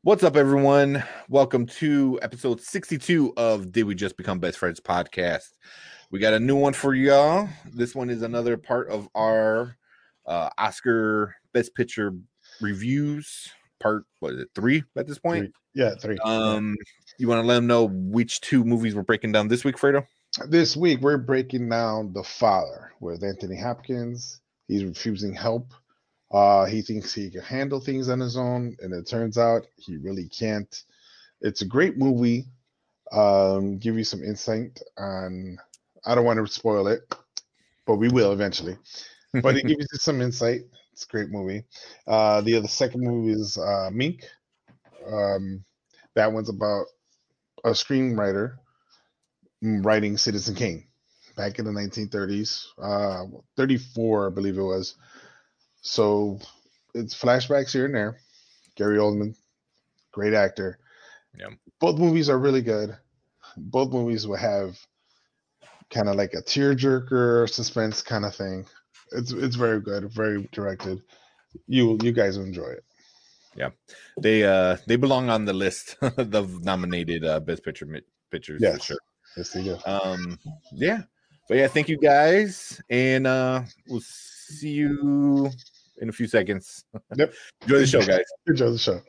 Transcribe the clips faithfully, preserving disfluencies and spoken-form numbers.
What's up, everyone? Welcome to episode sixty-two of Did We Just Become Best Friends podcast. We got a new one for y'all. This one is another part of our uh, Oscar Best Picture reviews. Part, what is it, three at this point? Three. Yeah, three. Um, yeah. You want to let them know which two movies we're breaking down this week, Fredo? This week, we're breaking down The Father with Anthony Hopkins. He's refusing help. Uh, he thinks he can handle things on his own, and it turns out he really can't. It's a great movie. Um, give you some insight on. I don't want to spoil it, but we will eventually. But it gives you some insight. It's a great movie. Uh, the other second movie is uh, Mink. Um, that one's about a screenwriter writing Citizen Kane back in the nineteen thirties, uh, thirty-four, I believe it was. So it's flashbacks here and there. Gary Oldman, great actor. Yeah. Both movies are really good. Both movies will have kind of like a tearjerker, suspense kind of thing. It's it's very good, very directed. You you guys will enjoy it. Yeah, they uh they belong on the list of nominated uh, Best Picture pictures Yes. for sure. Yes, they do. Um, yeah, but yeah, thank you guys, and uh, we'll see you in a few seconds. Yep. Enjoy the show, guys. Enjoy the show.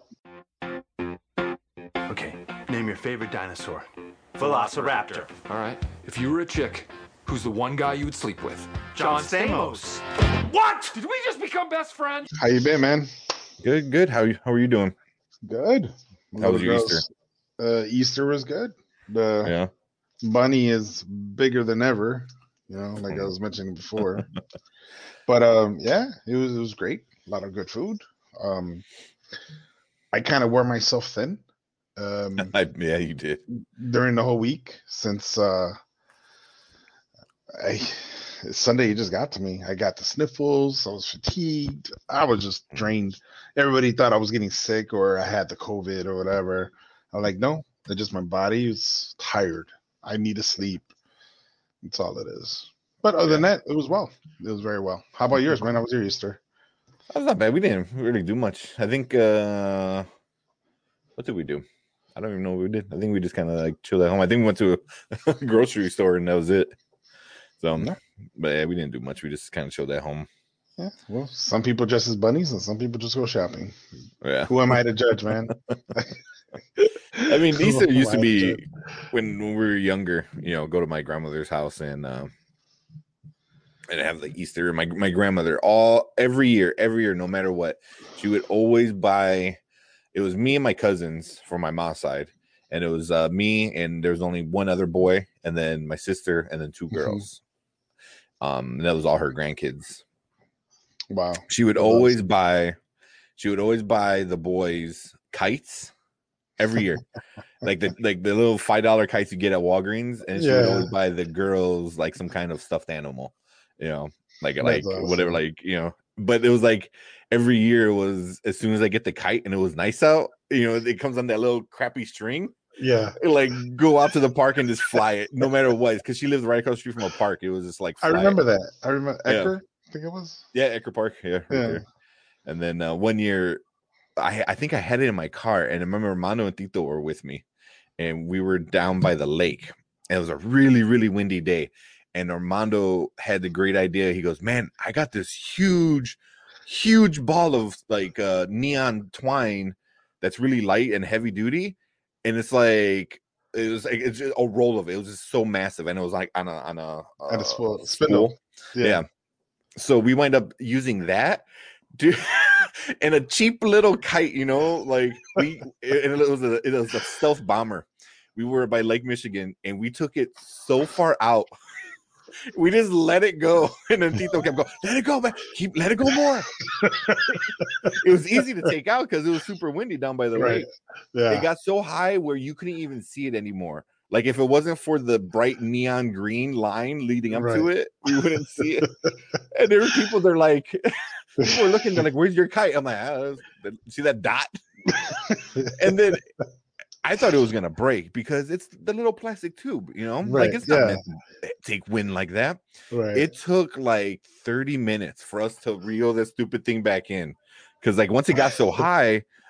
Okay, name your favorite dinosaur. Velociraptor. All right. If you were a chick, who's the one guy you would sleep with? John Stamos. What? Did we just become best friends? How you been, man? Good, good. How you how are you doing? Good. How was your Easter? Uh, Easter was good. The Yeah. bunny is bigger than ever, you know, like I was mentioning before. But um, yeah, it was it was great. A lot of good food. Um, I kind of wore myself thin. Um, I, yeah, you did during the whole week since uh, I Sunday. It just got to me. I got the sniffles. I was fatigued. I was just drained. Everybody thought I was getting sick or I had the COVID or whatever. I'm like, no, it's just my body is tired. I need to sleep. That's all it is. But other yeah. than that, it was well. It was very well. How about yours, man? How was your Easter? That was not bad. We didn't really do much. I think, uh, what did we do? I don't even know what we did. I think we just kind of like chilled at home. I think we went to a grocery store and that was it. So, yeah. But yeah, we didn't do much. We just kind of chilled at home. Yeah. Well, some people dress as bunnies and some people just go shopping. Yeah. Who am I to judge, man? I mean, Easter used to be when, when we were younger, you know, go to my grandmother's house and, uh, and have like Easter. My my grandmother all every year, every year, no matter what, she would always buy. It was me and my cousins for my mom's side, and it was uh, me and there was only one other boy, and then my sister, and then two girls. Mm-hmm. Um, and that was all her grandkids. Wow. She would always buy. She would always buy the boys kites every year, like the like the little five dollar kites you get at Walgreens, and she yeah. would always buy the girls like some kind of stuffed animal. You know, like That's like awesome. Whatever, like, you know, but it was like every year was as soon as I get the kite and it was nice out, you know, it comes on that little crappy string. Yeah. It, like go out to the park and just fly it no matter what. Because she lives right across the street from a park. It was just like I remember it. that. I remember Ecker, yeah. I think it was. Yeah, Ecker Park. Yeah. Right yeah. There. And then uh, one year I I think I had it in my car and I remember Armando and Tito were with me and we were down by the lake. And it was a really, really windy day. And Armando had the great idea. He goes, man, I got this huge, huge ball of like uh, neon twine that's really light and heavy duty. And it's like, it was like it's just a roll of it. It was just so massive. And it was like on a, on a, uh, on a spool, spindle. Yeah. yeah. So we wind up using that to, and a cheap little kite, you know, like we, and it was a, it was a stealth bomber. We were by Lake Michigan and we took it so far out. We just let it go, and then Tito kept going. Let it go, man. Keep let it go more. It was easy to take out because it was super windy down by the right. lake. Yeah, it got so high where you couldn't even see it anymore. Like if it wasn't for the bright neon green line leading up right. to it, we wouldn't see it. And there were people. They're like, people were looking. They're like, "Where's your kite?" I'm like, ah, "See that dot?" And then I thought it was gonna break because it's the little plastic tube, you know, right. like it's not yeah. meant to take wind like that. Right. It took like thirty minutes for us to reel this stupid thing back in because, like, once it got so high,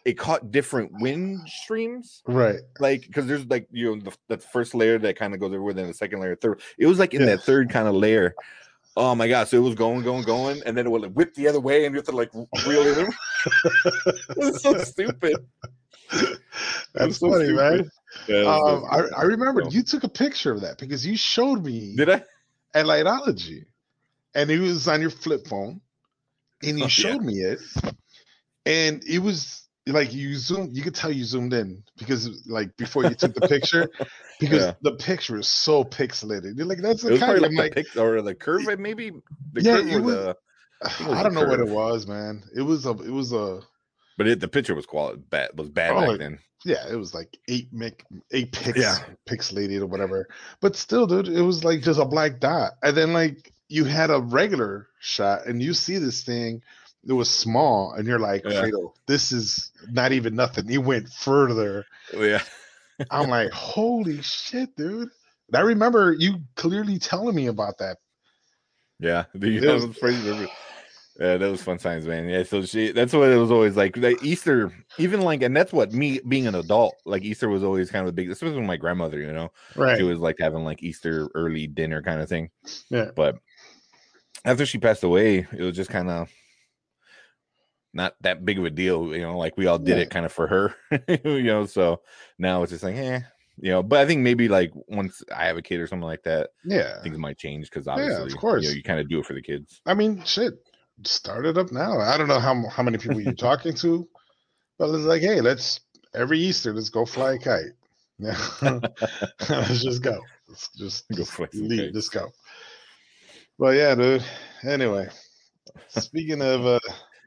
it caught different wind streams. Right. Like, because there's like, you know, the, the first layer that kind of goes everywhere, then the second layer, third. It was like in Yeah. that third kind of layer. Oh my god! So it was going, going, going, and then it would like, whip the other way, and you have to like reel it in. It was so stupid. That's so funny, stupid. man. Yeah, Um, so I, I remember so. you took a picture of that because you showed me Did I? at Lightology, and it was on your flip phone, and you Oh, showed yeah. me it, and it was like you zoomed. You could tell you zoomed in because like before you took the picture, because Yeah. the picture is so pixelated. You're like, that's It a was kite. probably like I'm the like, pic or the curve, maybe the yeah, curve it or was. the. I, think it was I the don't know what it curve. was, man. It was a. It was a. But it, the picture was quality bad. Was bad Oh, back like, then. yeah, it was like eight mic, eight pix, Yeah. pixelated or whatever. But still, dude, it was like just a black dot. And then like you had a regular shot, and you see this thing. It was small, and you're like, Yeah. Fredo, this is not even nothing. He went further. Yeah. I'm like, holy shit, dude. And I remember you clearly telling me about that. Yeah. The, It was- was crazy. Yeah, that was fun times, man. Yeah, so she that's what it was always like. Like Easter, even like, and that's what me being an adult, like Easter was always kind of a big, especially with my grandmother, you know, Right. she was like having like Easter early dinner kind of thing. Yeah. But after she passed away, it was just kind of not that big of a deal, you know, like we all did Yeah. it kind of for her, you know. So now it's just like, eh, you know. But I think maybe like once I have a kid or something like that, Yeah. things might change because Yeah, obviously, of course. you know, you kind of do it for the kids. I mean, shit. Start it up now. I don't know how how many people you're talking to, but it's like, hey, let's every Easter let's go fly a kite. Yeah, let's just go. Let's just, Go just fly some leave. kites. Just go. But yeah, dude. Anyway, speaking of uh,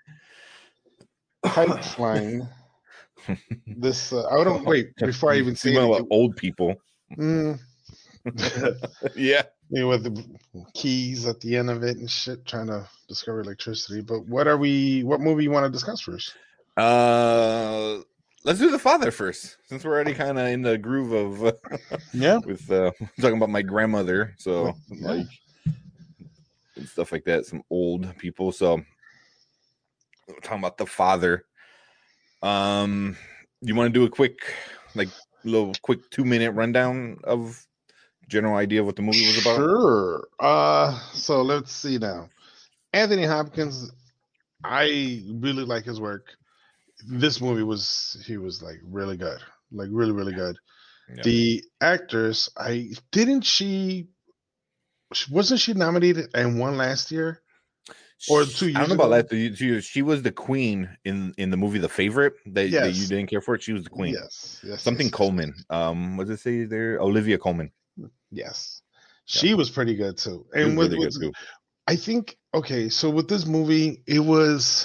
kite flying, this uh, I don't wait before I even say Speaking anything. about old people. Mm, Yeah. you know, with the keys at the end of it and shit, trying to discover electricity. But what are we? What movie you want to discuss first? Uh, let's do The Father first, since we're already kind of in the groove of uh, Yeah. with uh, talking about my grandmother, so Yeah. like and stuff like that. Some old people. So we're talking about The Father. Um, you want to do a quick, like, little quick two minute rundown of general idea of what the movie was about? Sure. Uh, so let's see now. Anthony Hopkins, I really like his work. This movie was he was like really good, like really really good. Yeah. The actress, I didn't she wasn't she nominated and won last year or two years I don't know ago? about that. She, she was the queen in in the movie The Favorite that, Yes. that you didn't care for. She was the queen. Yes, yes, Something yes, yes, Coleman. Um, what does it say there? Olivia Coleman. yes. She was pretty good too. She was And with, really with good too. I think okay, so with this movie, it was.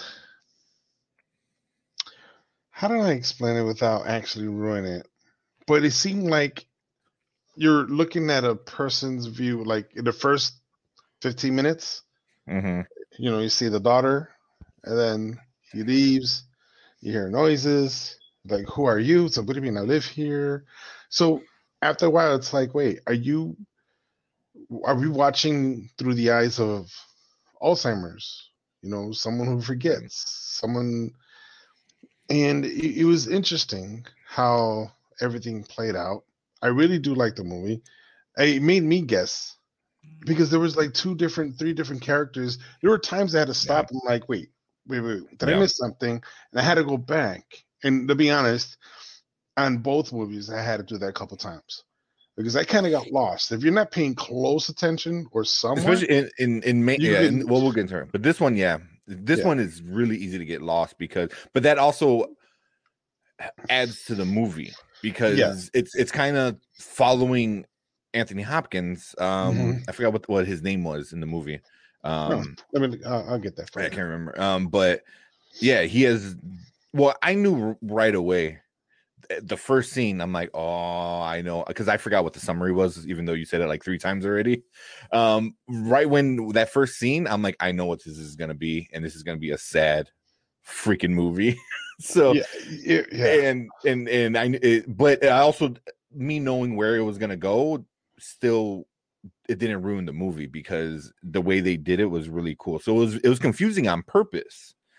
How do I explain it without actually ruining it? But it seemed like you're looking at a person's view, like in the first fifteen minutes, Mm-hmm. you know, you see the daughter, and then he leaves, you hear noises, like, who are you? So, what do you mean I live here? So, after a while, it's like, wait, are you, are we watching through the eyes of Alzheimer's? You know, someone who forgets, someone. And it, it was interesting how everything played out. I really do like the movie. It made me guess because there was like two different, three different characters. There were times I had to stop and like, wait, wait, wait, did Yeah. I miss something? And I had to go back. And to be honest, on both movies, I had to do that a couple times because I kind of got lost. If you're not paying close attention or somewhere, Especially in in in main, You yeah. could- in- well, we'll get into it. But this one, yeah, this Yeah. one is really easy to get lost because, but that also adds to the movie because Yeah. it's it's kind of following Anthony Hopkins. Um, Mhm. I forgot what what his name was in the movie. Um, I mean, I'll, I'll get that for I you. can't remember. Um, but yeah, he has. Well, I knew right away. The first scene, I'm like, oh, I know, because I forgot what the summary was, even though you said it like three times already. Um, right when that first scene, I'm like, I know what this is gonna be, and this is gonna be a sad freaking movie. So Yeah, yeah, yeah. and and and I, it, but I also me knowing where it was gonna go, still, it didn't ruin the movie because the way they did it was really cool. So it was it was confusing on purpose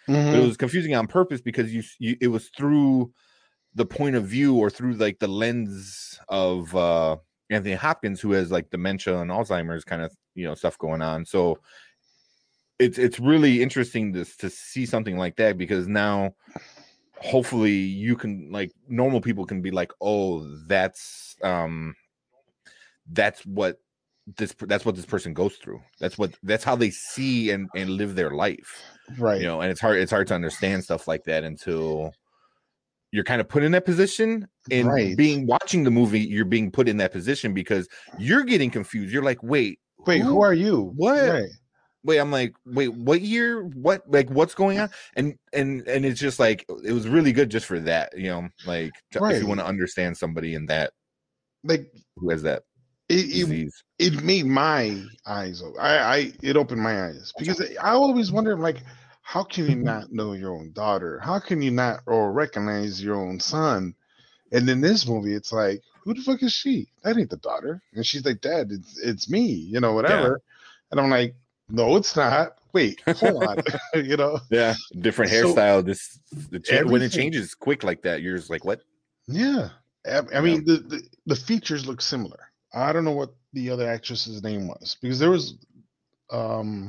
but it Mhm. was confusing on purpose because you, you it was through the point of view or through like the lens of uh Anthony Hopkins, who has like dementia and Alzheimer's kind of, you know, stuff going on. So it's it's really interesting to to see something like that, because now hopefully you can, like, normal people can be like, oh, that's um that's what this that's what this person goes through. That's what that's how they see and and live their life. You Right. know, and it's hard it's hard to understand stuff like that until you're kind of put in that position. And Right. being watching the movie, you're being put in that position because you're getting confused. You're like, wait, Wait, who who? are you? What? Right. Wait, I'm like, wait, what year? What, like, what's going on? And and and it's just like, it was really good just for that, you know, like to, if you want Right. to understand somebody in that Like who has that it, it disease. it made my eyes open. I, I it opened my eyes because I always wondered, like, how can you not know your own daughter? How can you not or recognize your own son? And in this movie, it's like, who the fuck is she? That ain't the daughter. And she's like, Dad, it's it's me, you know, Yeah. whatever. And I'm like, no, it's not. Wait, hold on, you know. Yeah, different So hairstyle. This the cha- when it everything, changes quick like that, you're just like, what? yeah. I, I Yeah. mean, the, the the features look similar. I don't know what the other actress's name was because there was um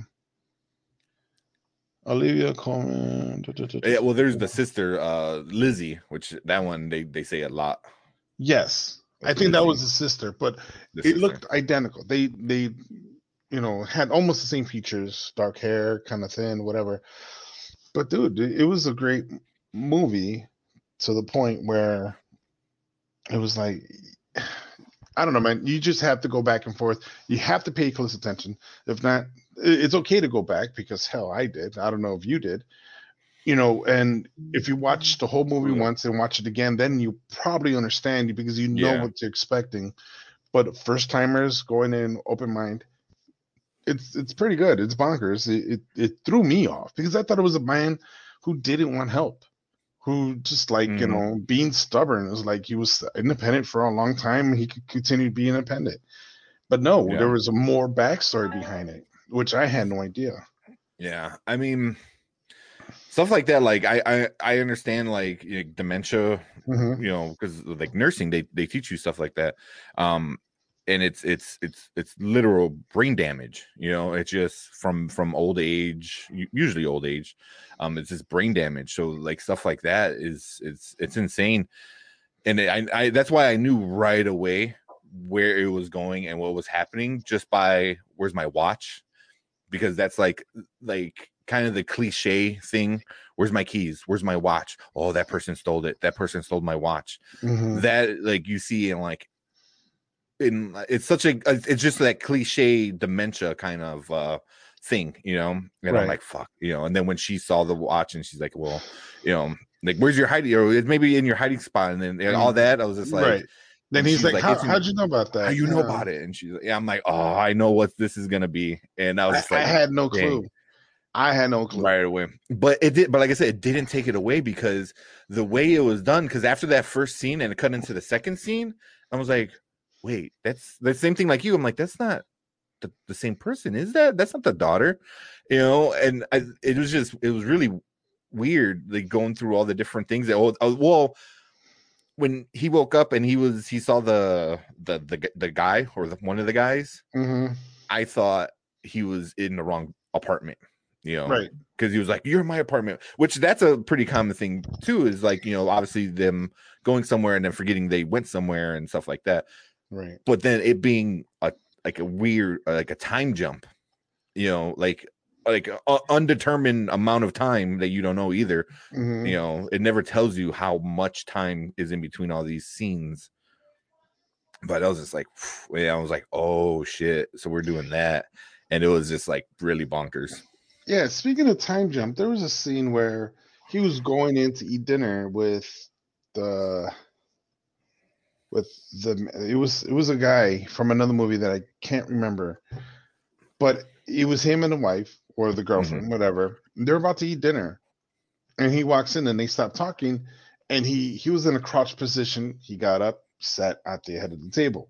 Olivia Colman. da, da, da, da, Yeah, well, there's da. the sister, uh, Lizzie, which that one they they say a lot. Yes, I With think that was Lizzie, his sister, but the it sister. looked identical. They they you know had almost the same features, dark hair, kind of thin, whatever. But dude, it it was a great movie to the point where it was like, I don't know, man. You just have to go back and forth. You have to pay close attention. If not, i- it's okay to go back because hell, I did. I don't know if you did. You know, and if you watch the whole movie once and watch it again, then you probably understand because you know Yeah, what you're expecting. But first timers going in open mind, it's it's pretty good. It's bonkers. It, it it threw me off because I thought it was a man who didn't want help, who just like, you hmm know, being stubborn. It was like he was independent for a long time. He could continue to be independent. But no, yeah, there was a more backstory behind it, which I had no idea. yeah. I mean, stuff like that. Like I I I understand, like, you know, dementia, Hmm. you know, because like nursing, they they teach you stuff like that. Um, and it's it's it's it's literal brain damage. You know, it's just from from old age, u- usually old age. Um, it's just brain damage. So like stuff like that is it's it's insane. And I, I that's why I knew right away where it was going and what was happening just by where's my watch, because that's like like kind of the cliche thing. Where's my keys? Where's my watch? Oh, that person stole it. That person stole my watch. Hmm. That, like, you see in like in it's such a it's just that cliche dementia kind of uh thing, you know. And I'm Right. like, fuck, you know. And then when she saw the watch and she's like, well, you know, like, where's your hiding, or it's maybe in your hiding spot, and then and all Mm, that, I was just like, right. Then and he's she's like, like, how it's how'd in, you know about how that? you know Yeah. about it? And she's like, yeah. I'm like, oh, I know what this is gonna be. And I was I, just I like, had no dang, clue. I had no clue. right away. But it did, but like I said, it didn't take it away because the way it was done, because after that first scene and it cut into the second scene, I was like, wait, that's the same thing like you. I'm like, that's not the, the same person, is that? That's not the daughter, you know. And I, it was just, it was really weird, like going through all the different things that, oh, oh, well, when he woke up and he was, he saw the the the, the guy or the, one of the guys, Hmm. I thought he was in the wrong apartment, you know, Right. because he was like, "You're in my apartment," which that's a pretty common thing too. Is like, you know, obviously them going somewhere and then forgetting they went somewhere and stuff like that. Right. But then it being a like a weird, uh, like a time jump, you know, like like a undetermined amount of time that you don't know either. Hmm. You know, it never tells you how much time is in between all these scenes. But I was just like, yeah, I was like, oh shit, so we're doing that. And it was just like really bonkers. Yeah. Speaking of time jump, there was a scene where he was going in to eat dinner with the with the it was it was a guy from another movie that I can't remember, but it was him and the wife or the hmm girlfriend, whatever. They're about to eat dinner, and he walks in and they stop talking, and he he was in a crouch position. He got up, sat at the head of the table.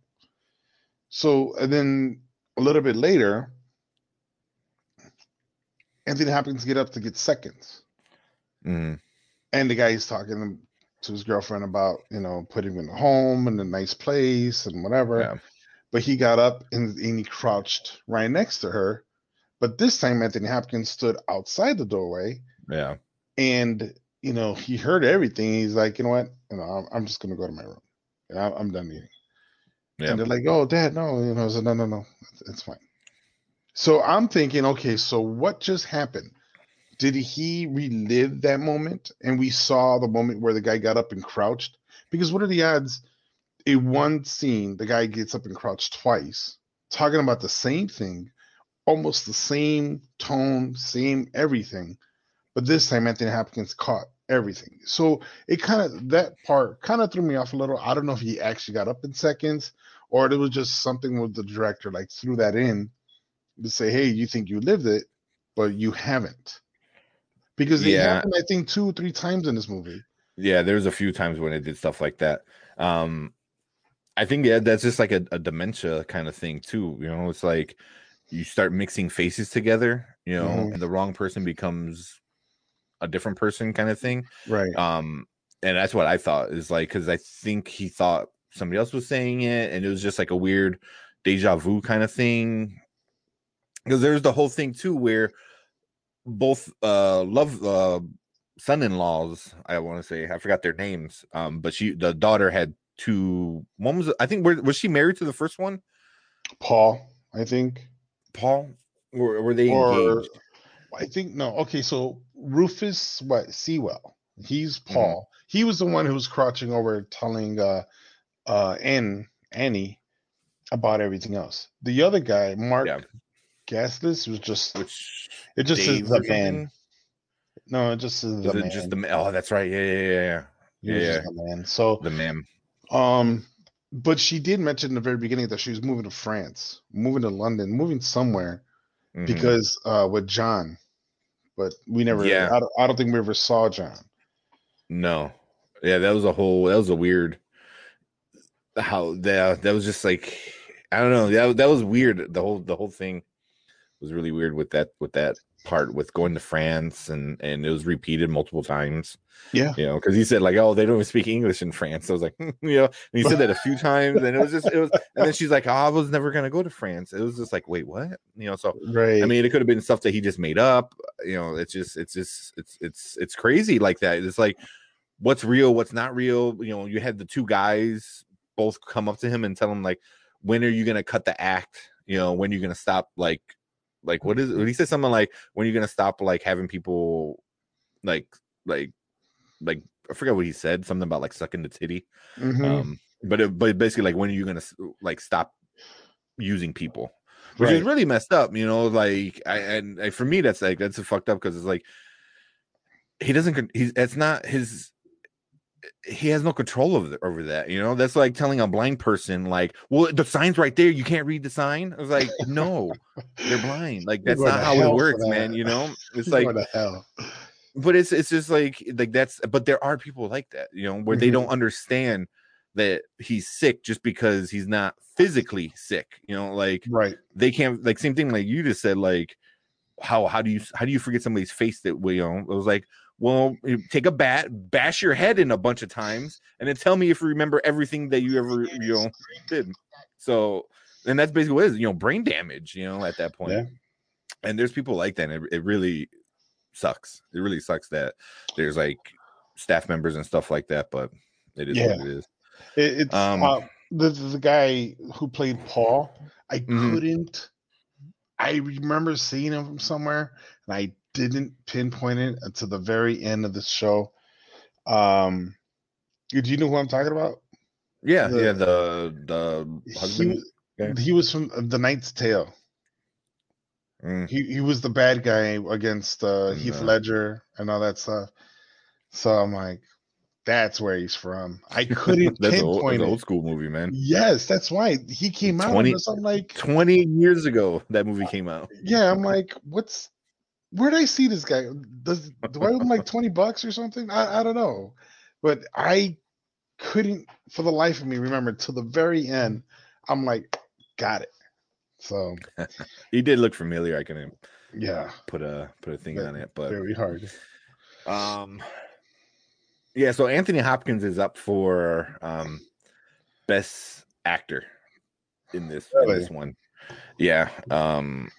So and then a little bit later, Anthony Hopkins get up to get seconds. Mhm. And the guy's talking to his girlfriend about, you know, putting him in a home and a nice place and whatever. Yeah. But he got up and, and he crouched right next to her. But this time, Anthony Hopkins stood outside the doorway, Yeah. and you know he heard everything. He's like, you know what? You know, I'm, I'm just gonna go to my room. And I'm, I'm done eating. Yeah. And they're like, "Oh, Dad, no." You know, I said, "No, no, no, it's, it's fine." So I'm thinking, okay, so what just happened? Did he relive that moment? And we saw the moment where the guy got up and crouched? Because what are the odds in one scene the guy gets up and crouched twice, talking about the same thing, almost the same tone, same everything, but this time Anthony Hopkins caught everything. So it kind of that part kind of threw me off a little. I don't know if he actually got up in seconds or it was just something with the director like threw that in to say, "Hey, you think you lived it, but you haven't." Because it Yeah. happened, I think, two or three times in this movie. Yeah, there's a few times when it did stuff like that. Um, I think yeah, that's just like a, a dementia kind of thing too. You know, it's like you start mixing faces together, you know, Mhm. and the wrong person becomes a different person kind of thing. Right. Um, and that's what I thought is like because I think he thought somebody else was saying it, and it was just like a weird deja vu kind of thing. Because there's the whole thing too where both uh love uh son-in-laws, I want to say, I forgot their names, um but she the daughter had two. One was, I think, were, was she married to the first one, Paul, I think. Paul, or were they Or engaged? I think no. Okay, so Rufus what Sewell. He's Hmm. Paul. He was the one who was crouching over telling uh uh Ann Annie about everything else. The other guy, Yeah, Mark Gaslis, was just which it just says Dave the or man. something. No, it just says the Was it just man. the oh that's right, yeah, yeah, yeah, yeah, He yeah, was yeah. just the man. So The man. um but she did mention in the very beginning that she was moving to France, moving to London, moving somewhere Hmm. because uh with John. But we never Yeah, I don't, I don't think we ever saw John. no, yeah, that was a whole that was a weird how that that was just like, I don't know, that, that was weird. The whole the whole thing was really weird with that with that part with going to France, and and it was repeated multiple times, Yeah. you know, because he said like, oh, they don't even speak English in France. I was like, you know, and he said that a few times, and it was just it was, and then she's like, oh, I was never gonna go to France. It was just like, wait, what? You know, so I Right. mean, it could have been stuff that he just made up. You know, it's just it's just it's it's it's crazy like that. It's like what's real, what's not real. You know, you had the two guys both come up to him and tell him like, when are you gonna cut the act? You know, when are you gonna stop like like what is it? He said something like, when are you gonna stop like having people like like like I forget what he said, something about like sucking the titty. Hmm. Um, but it, but basically like, when are you gonna like stop using people? Which is Right. really messed up, you know. Like, I and like, for me, that's like that's a fucked up because it's like he doesn't. He's it's not his. He has no control over over that. You know, that's like telling a blind person, like, well, the sign's right there. You can't read the sign. I was like, no, they're blind. Like, You're that's going not to how it hell for works, man. that. You know, it's You're like, going to hell. but it's it's just like like that's. But there are people like that, you know, where they don't Hmm. understand that he's sick just because he's not physically sick. You know, like Right. they can't, like, same thing like you just said, like how how do you how do you forget somebody's face that way? You know, it was like, well, take a bat, bash your head in a bunch of times, and then tell me if you remember everything that you ever, you know, did. So, and that's basically what it is, you know, brain damage, you know, at that point. Yeah. And there's people like that, and it, it really sucks. It really sucks that there's like staff members and stuff like that, but it is Yeah. what it is. It, it's Um, uh, the the guy who played Paul. I mhm. couldn't. I remember seeing him from somewhere, and I didn't pinpoint it until the very end of the show. Um, do you know who I'm talking about? Yeah, The yeah, the the he husband was guy. he was from The Knight's Tale. Mm, He he was the bad guy against uh, Heath no. Ledger and all that stuff. So I'm like, that's where he's from. I couldn't That's a old, that's pinpoint an it. old school movie, man. Yes, that's why he came out on twenty, this. I'm like, twenty years ago that movie came out. yeah, I'm like, what's where did I see this guy? Does do I owe him like twenty bucks or something? I, I don't know. But I couldn't for the life of me remember till the very end. I'm like, got it. So He did look familiar. I can yeah, put a put a thing ve- on it, but very hard. Um, yeah. So Anthony Hopkins is up for um, best actor in this in Really? this one. Yeah. Um,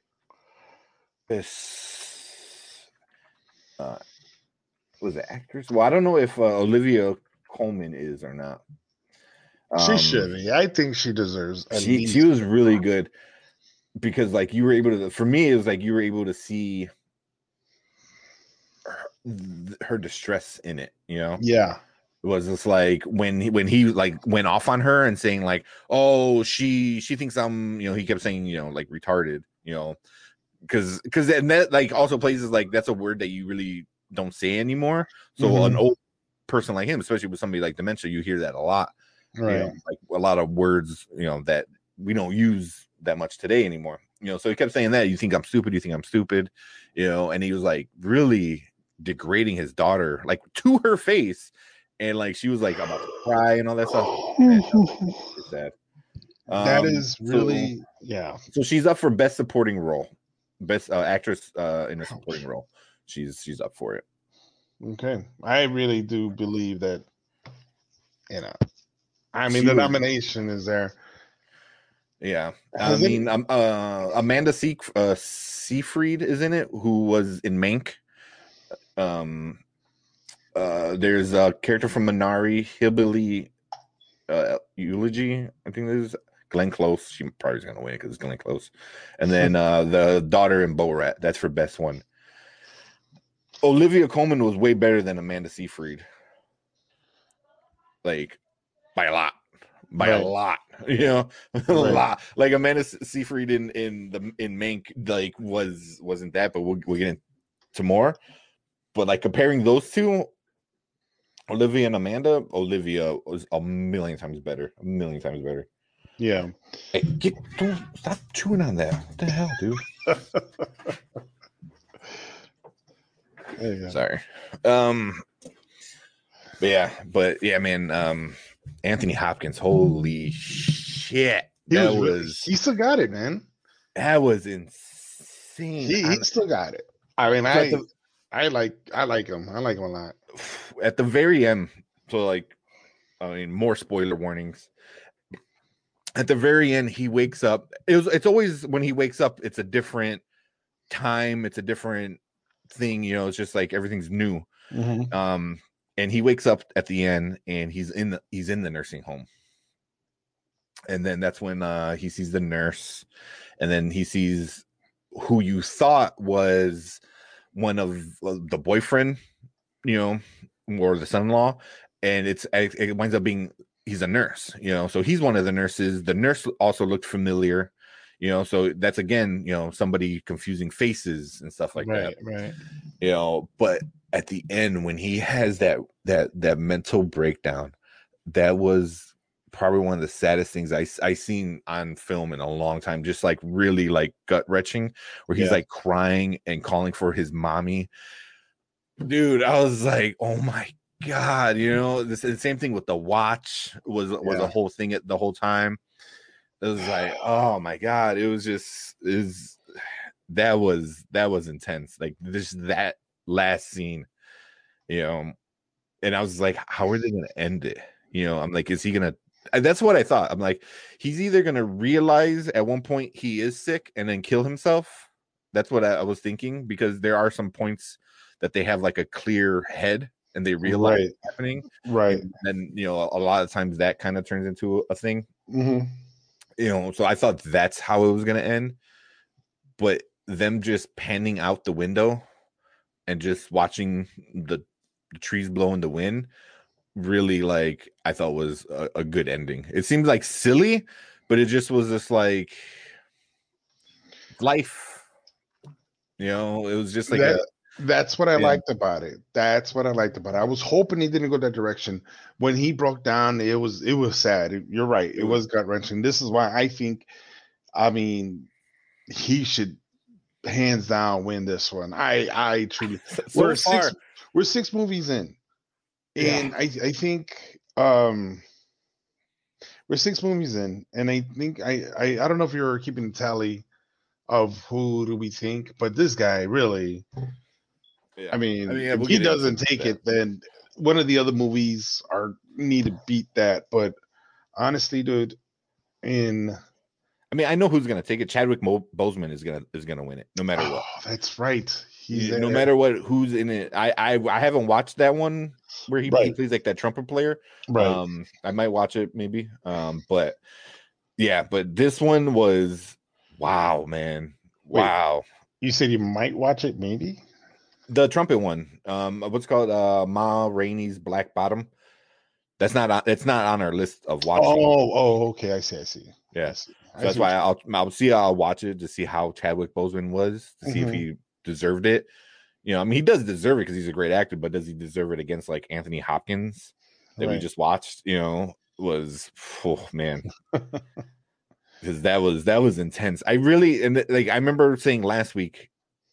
this uh, was it actors? Well, I don't know if uh, Olivia Colman is or not. She Um, should be. I think she deserves at she she least. was really good because like you were able to. For me, it was like you were able to see her, her distress in it. You know. Yeah. It was just like when he when he like went off on her and saying like, oh, she she thinks I'm, you know, he kept saying, you know, like retarded, you know, because because and that like also places like that's a word that you really don't say anymore. So Mhm. an old person like him, especially with somebody like dementia, you hear that a lot. Right. You know, like a lot of words, you know, that we don't use that much today anymore. You know, so he kept saying that. You think I'm stupid? You think I'm stupid? You know, and he was like really degrading his daughter, like to her face. And like she was like about to cry and all that stuff. Man, that was super sad. That Um, is really, so, yeah. so she's up for best supporting role, best uh, actress uh, in a supporting role. She's she's up for it. Okay. I really do believe that, you know, I mean, She the was, nomination is there. yeah. I Has mean, any, um, uh, Amanda Se- uh, Seyfried is in it, who was in Mank. Um, uh, there's a character from Minari, Hillbilly uh, Eulogy. I think this is Glenn Close. She probably is gonna win because it's Glenn Close. And then uh, the daughter in Borat. That's for best one. Olivia Colman was way better than Amanda Seyfried, like by a lot, by a right, lot. You know, a right. lot. Like Amanda Seyfried in in the in Mank, like was wasn't that, but we'll we'll get into more. But like comparing those two, Olivia and Amanda, Olivia was a million times better, a million times better. Yeah. Hey, get, don't stop chewing on that. What the hell, dude? There you go. Sorry. Um, but yeah, but yeah, man. Um, Anthony Hopkins, holy shit, He that was, really, was he still got it, man. that was insane. He, he On, still got it. I mean, so at I, the I like, I like him. I like him a lot. at the very end, so like, I mean, more spoiler warnings. At the very end, he wakes up. It was. It's always when he wakes up, it's a different time. It's a different thing. You know, it's just like everything's new. Mm-hmm. Um, and he wakes up at the end, and he's in the he's in the nursing home. And then that's when uh, he sees the nurse, and then he sees who you thought was one of uh, the boyfriend, you know, or the son-in-law, and it's it winds up being he's a nurse, you know, so he's one of the nurses. The nurse also looked familiar, you know, so that's again, you know, somebody confusing faces and stuff like Right, that, right. you know. But at the end, when he has that that that mental breakdown, that was probably one of the saddest things I I seen on film in a long time. Just like really like gut wrenching, where he's Yeah. like crying and calling for his mommy. Dude, I was like, oh my god, you know, this the same thing with the watch was was a Yeah. whole thing at the whole time. It was like, oh my god, it was just is that was that was intense. Like this that last scene, you know, and I was like, how are they gonna end it? You know, I'm like, is he gonna that's what I thought. I'm like, he's either gonna realize at one point he is sick and then kill himself. That's what I, I was thinking, because there are some points that they have like a clear head and they realize Right. what's happening. Right. And then, you know, a lot of times that kind of turns into a thing. Mm-hmm. You know, so I thought that's how it was gonna end. But them just panning out the window and just watching the, the trees blow in the wind really, like, I thought was a, a good ending. It seemed like silly, but it just was just like life, you know. It was just like a That that's what I yeah. liked about it. That's what I liked about it. I was hoping he didn't go that direction. When he broke down, it was it was sad. It- you're right. It It was was gut wrenching. This is why I think, I mean, he should hands down win this one. I I truly so we're six far. we're six movies in, Yeah. and I I think um we're six movies in, and I think I I, I don't know if you're keeping tally of who do we think, but this guy really. Yeah. I mean, I mean, yeah, if we'll he get into doesn't take that. it, then one of the other movies are need to beat that. But honestly, dude, in I mean, I know who's gonna take it. Chadwick Mo- Boseman is gonna is gonna win it, no matter oh, what. that's right. He's You- no uh, matter what, who's in it. I I, I haven't watched that one where he, he Right. plays like that trumpet player. right. Um, I might watch it maybe. Um, but yeah, but this one was wow, man, Wait. wow. You said you might watch it, maybe. The trumpet one. Um, what's it called uh Ma Rainey's Black Bottom. That's not on. It's not on our list of watching. Oh, oh, okay. I see. I see. Yeah. I see. I So that's see why what I'll I'll see. I'll watch it to see how Chadwick Boseman was to see if Mhm. he deserved it. You know, I mean, he does deserve it because he's a great actor, but does he deserve it against like Anthony Hopkins that we Right. just watched? You know, was oh man, because that was that was intense. I really and like I remember saying last week,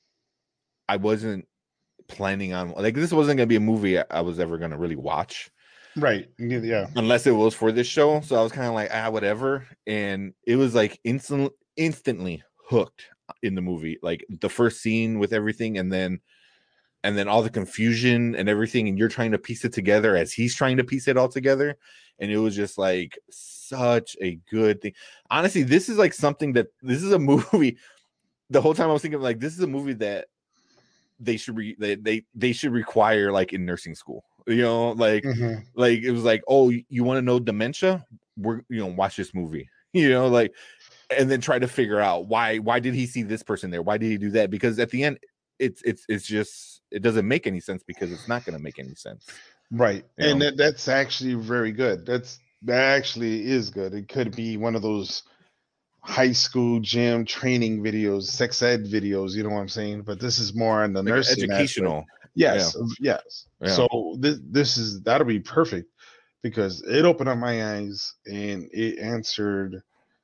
I wasn't planning on like this wasn't gonna be a movie I was ever gonna really watch. Right. Yeah. yeah. Unless it was for this show. So I was kind of like, ah, whatever. And it was like instant, instantly hooked in the movie. Like the first scene with everything, and then and then all the confusion and everything, and you're trying to piece it together as he's trying to piece it all together. And it was just like such a good thing. Honestly, this is like something that this is a movie. The whole time I was thinking, like, this is a movie that they should re they, they they should require like in nursing school. You know, like Mhm. like it was like, oh, you want to know dementia? We're you know, watch this movie. You know, like and then try to figure out why why did he see this person there? Why did he do that? Because at the end, it's it's it's just it doesn't make any sense because it's not going to make any sense. Right. You And know? that, that's actually very good. That's that actually is good. It could be one of those high school gym training videos, sex ed videos, you know what I'm saying? But this is more on the Like nursing aspect. educational. Yes, of- yes. Yeah. So this this is that'll be perfect because it opened up my eyes and it answered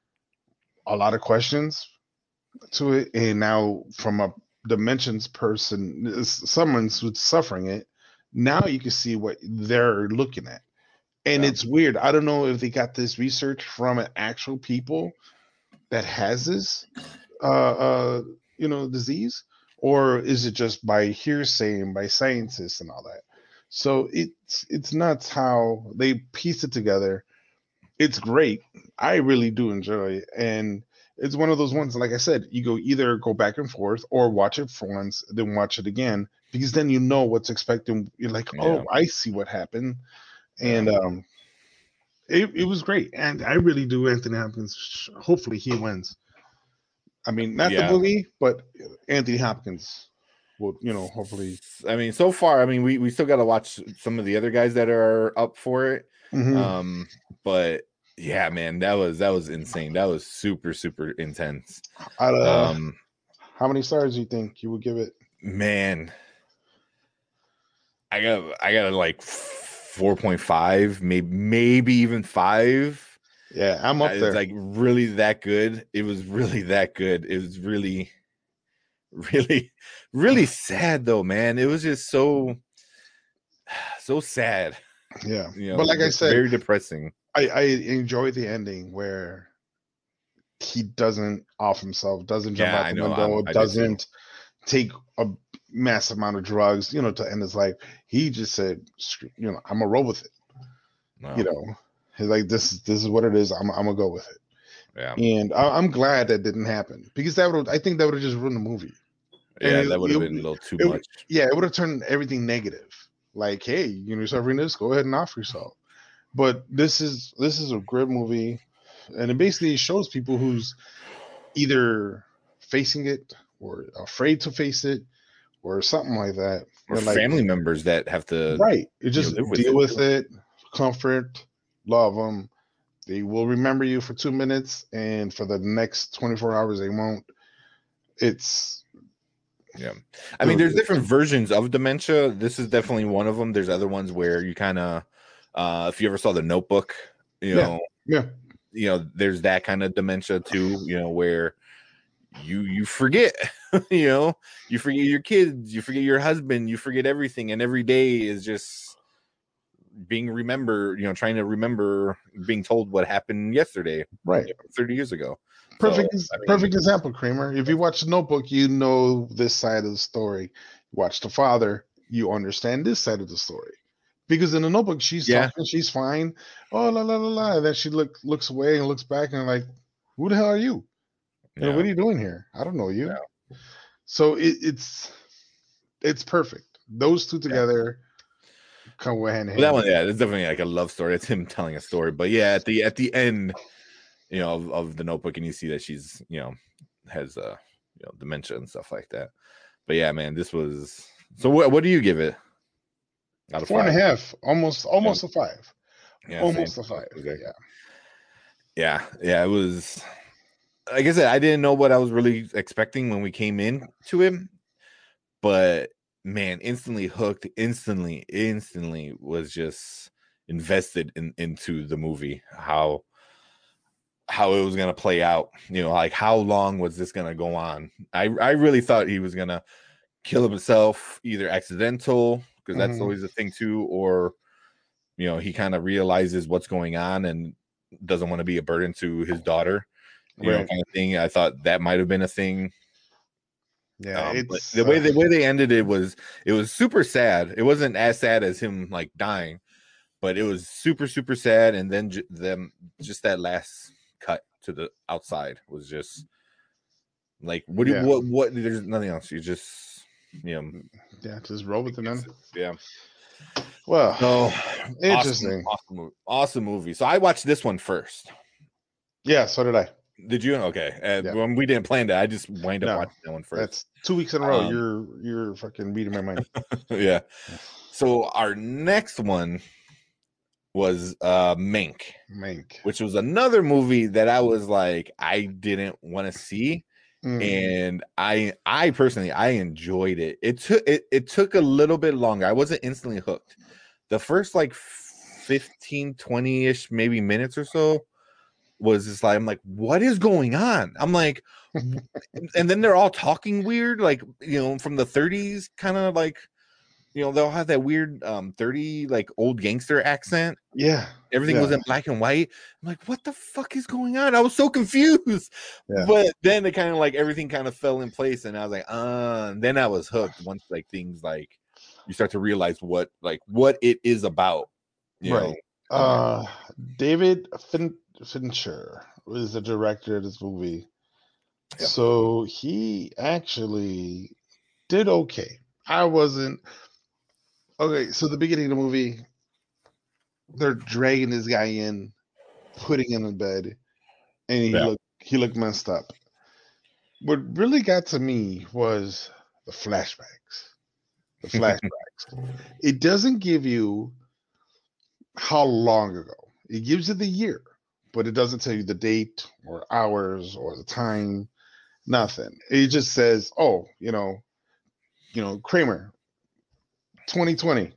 a lot of questions to it. And now from a dimensions person, someone's who's suffering it, now you can see what they're looking at. And Yeah. it's weird. I don't know if they got this research from an actual people that has this uh uh you know disease, or is it just by hearsay and by scientists and all that. So it's it's nuts how they piece it together. It's great. I really do enjoy it, and it's one of those ones, like I said, you go either go back and forth or watch it for once then watch it again, because then you know what's expecting. You're like, Yeah. oh, I see what happened. Yeah. And um it, it was great, and I really do Anthony Hopkins. Hopefully he wins. I mean, not Yeah. the movie, but Anthony Hopkins will, you know, hopefully. I mean, so far, I mean, we, we still got to watch some of the other guys that are up for it. Mhm. Um, but yeah, man, that was that was insane. That was super super intense. Out of, Um, how many stars do you think you would give it? man, I got I got like four point five, maybe maybe even five. Yeah, I'm up It's there. like really that good. It was really that good. It was really, really, really sad though, man. It was just so, so sad. Yeah, You know, but like I said, very depressing. I, I enjoy the ending where he doesn't off himself, doesn't jump Yeah, out I the know. window, I'm- I did too. doesn't take a massive amount of drugs, you know, to end his life. He just said, "Screw- you know, I'm gonna roll with it. No, You know, he's like, this is this is what it is. I'm I'm gonna go with it." yeah, And I, I'm glad that didn't happen, because that would I think that would have just ruined the movie. And yeah, it- that would have it- been a little too it- much. Yeah, it would have turned everything negative. Like, hey, you know, you're suffering this, go ahead and off yourself. But this is this is a great movie, and it basically shows people who's either facing it or afraid to face it or something like that. Or And like, family members that have to, right, you just live with deal it, with too. it, comfort, love them. They will remember you for two minutes, and for the next twenty-four hours, they won't. It's Yeah, I mean, there's different versions of dementia. This is definitely one of them. There's other ones where you kind of, uh, if you ever saw The Notebook, you Yeah. know, yeah, you know, there's that kind of dementia too. You know, where you you forget, you know, you forget your kids, you forget your husband, you forget everything, and every day is just being remembered. You know, trying to remember being told what happened yesterday, right. you know, thirty years ago. Perfect, So, I mean, perfect example, Kramer. If you watch The Notebook, you know this side of the story. Watch The Father, you understand this side of the story. Because in the Notebook, she's Yeah. talking, she's fine. Oh, la la la la. And then she look looks away and looks back and like, who the hell are you? You know, Yeah. what are you doing here? I don't know you. So it, it's it's perfect. Those two together come hand in Well, that hand. one, yeah, it's definitely like a love story. It's him telling a story, but yeah, at the at the end, you know, of, of the Notebook, and you see that she's, you know, has uh, you know, dementia and stuff like that. But yeah, man, this was. So what? What do you give it? Out of Four and a five? half, almost almost a five. Yeah, Almost same. a five. Okay. Yeah. Yeah, yeah, it was. Like I said, I didn't know what I was really expecting when we came in to him, but man, instantly hooked, instantly, instantly was just invested in into the movie. How how it was gonna play out, you know, like how long was this gonna go on? I I really thought he was gonna kill himself, either accidental, because that's Mhm. always the thing too, or you know, he kind of realizes what's going on and doesn't want to be a burden to his daughter, you know, Right. kind of thing. I thought that might have been a thing. Yeah, Um, but it's the way uh, the way they ended it was it was super sad. It wasn't as sad as him like dying, but it was super super sad. And then ju- them just that last cut to the outside was just like what do you, yeah, what what there's nothing else. You just you know yeah. Just roll with it, man. yeah. Well, So awesome, interesting. awesome, movie. Awesome movie. So I watched this one first. Yeah, so did I. Did you? Okay. Uh, Yeah. when we didn't plan that, I just wind up No, watching that one first. that's two weeks in a row. Um, You're you're fucking reading my mind. yeah. So our next one was uh Mank, Mank. which was another movie that I was like I didn't want to see, Mm. and I I personally I enjoyed it. It took it, it took a little bit longer. I wasn't instantly hooked. The first like fifteen, twenty-ish maybe minutes or so was just like I'm like, what is going on? I'm like, and then they're all talking weird, like you know, from the thirties, kind of like you know, they'll have that weird um thirty like old gangster accent. Yeah. Everything yeah. was in black and white. I'm like, what the fuck is going on? I was so confused. Yeah. But then it kind of like everything kind of fell in place, and I was like, uh, and then I was hooked once like things like you start to realize what like what it is about. You Right. know, Uh, David fin- Fincher was the director of this movie. Yeah. So he actually did okay. I wasn't okay. So the beginning of the movie, they're dragging this guy in, putting him in bed, and he Yeah. looked he looked messed up. What really got to me was the flashbacks. The flashbacks. It doesn't give you how long ago. It gives you the year, but it doesn't tell you the date or hours or the time. Nothing. It just says, "Oh, you know, you know, Kramer, twenty twenty,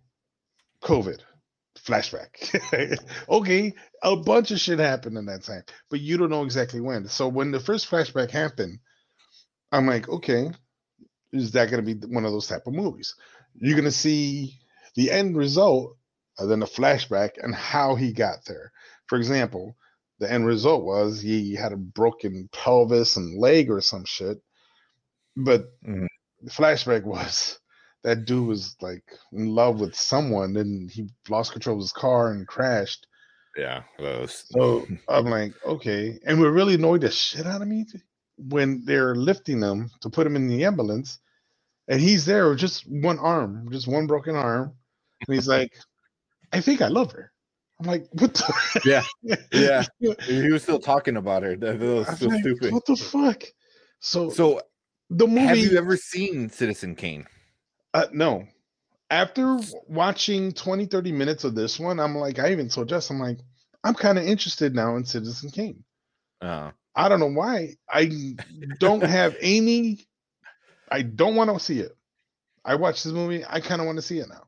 COVID, flashback." Okay, a bunch of shit happened in that time, but you don't know exactly when. So when the first flashback happened, I'm like, okay, is that going to be one of those type of movies? You're going to see the end result and then the flashback and how he got there. For example, the end result was he had a broken pelvis and leg or some shit, but Mhm. the flashback was that dude was like in love with someone and he lost control of his car and crashed. Yeah. Those. So I'm like, okay. And what really annoyed the shit out of me when they're lifting him to put him in the ambulance, and he's there with just one arm, just one broken arm. And he's like, I think I love her. I'm like, what the Yeah. Yeah. He was still talking about her. That, that was I'm so like, stupid. what the fuck? So, So the movie. have you ever seen Citizen Kane? Uh, no. After watching twenty, thirty minutes of this one, I'm like, I even told Jess, I'm like, I'm kind of interested now in Citizen Kane. Uh, I don't know why. I don't have any. I don't want to see it. I watched this movie. I kind of want to see it now.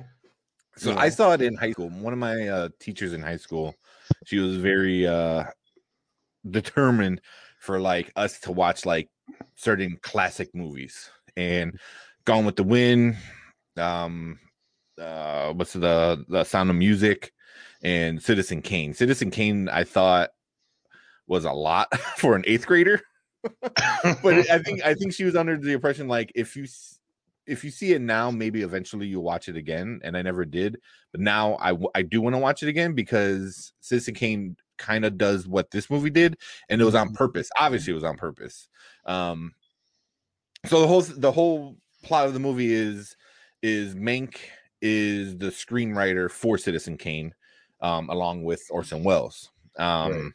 so You know? I saw it in high school. One of my uh, teachers in high school, she was very uh, determined for like us to watch like certain classic movies, and Gone with the Wind, um, uh, what's the the Sound of Music, and Citizen Kane. Citizen Kane, I thought was a lot for an eighth grader. But I think I think she was under the impression like if you if you see it now, maybe eventually you'll watch it again. And I never did, but now I w- I do want to watch it again because Citizen Kane kind of does what this movie did, and it was on purpose. Obviously, it was on purpose. Um, so the whole the whole plot of the movie is is Mank is the screenwriter for Citizen Kane, um, along with Orson Welles. Um, Right.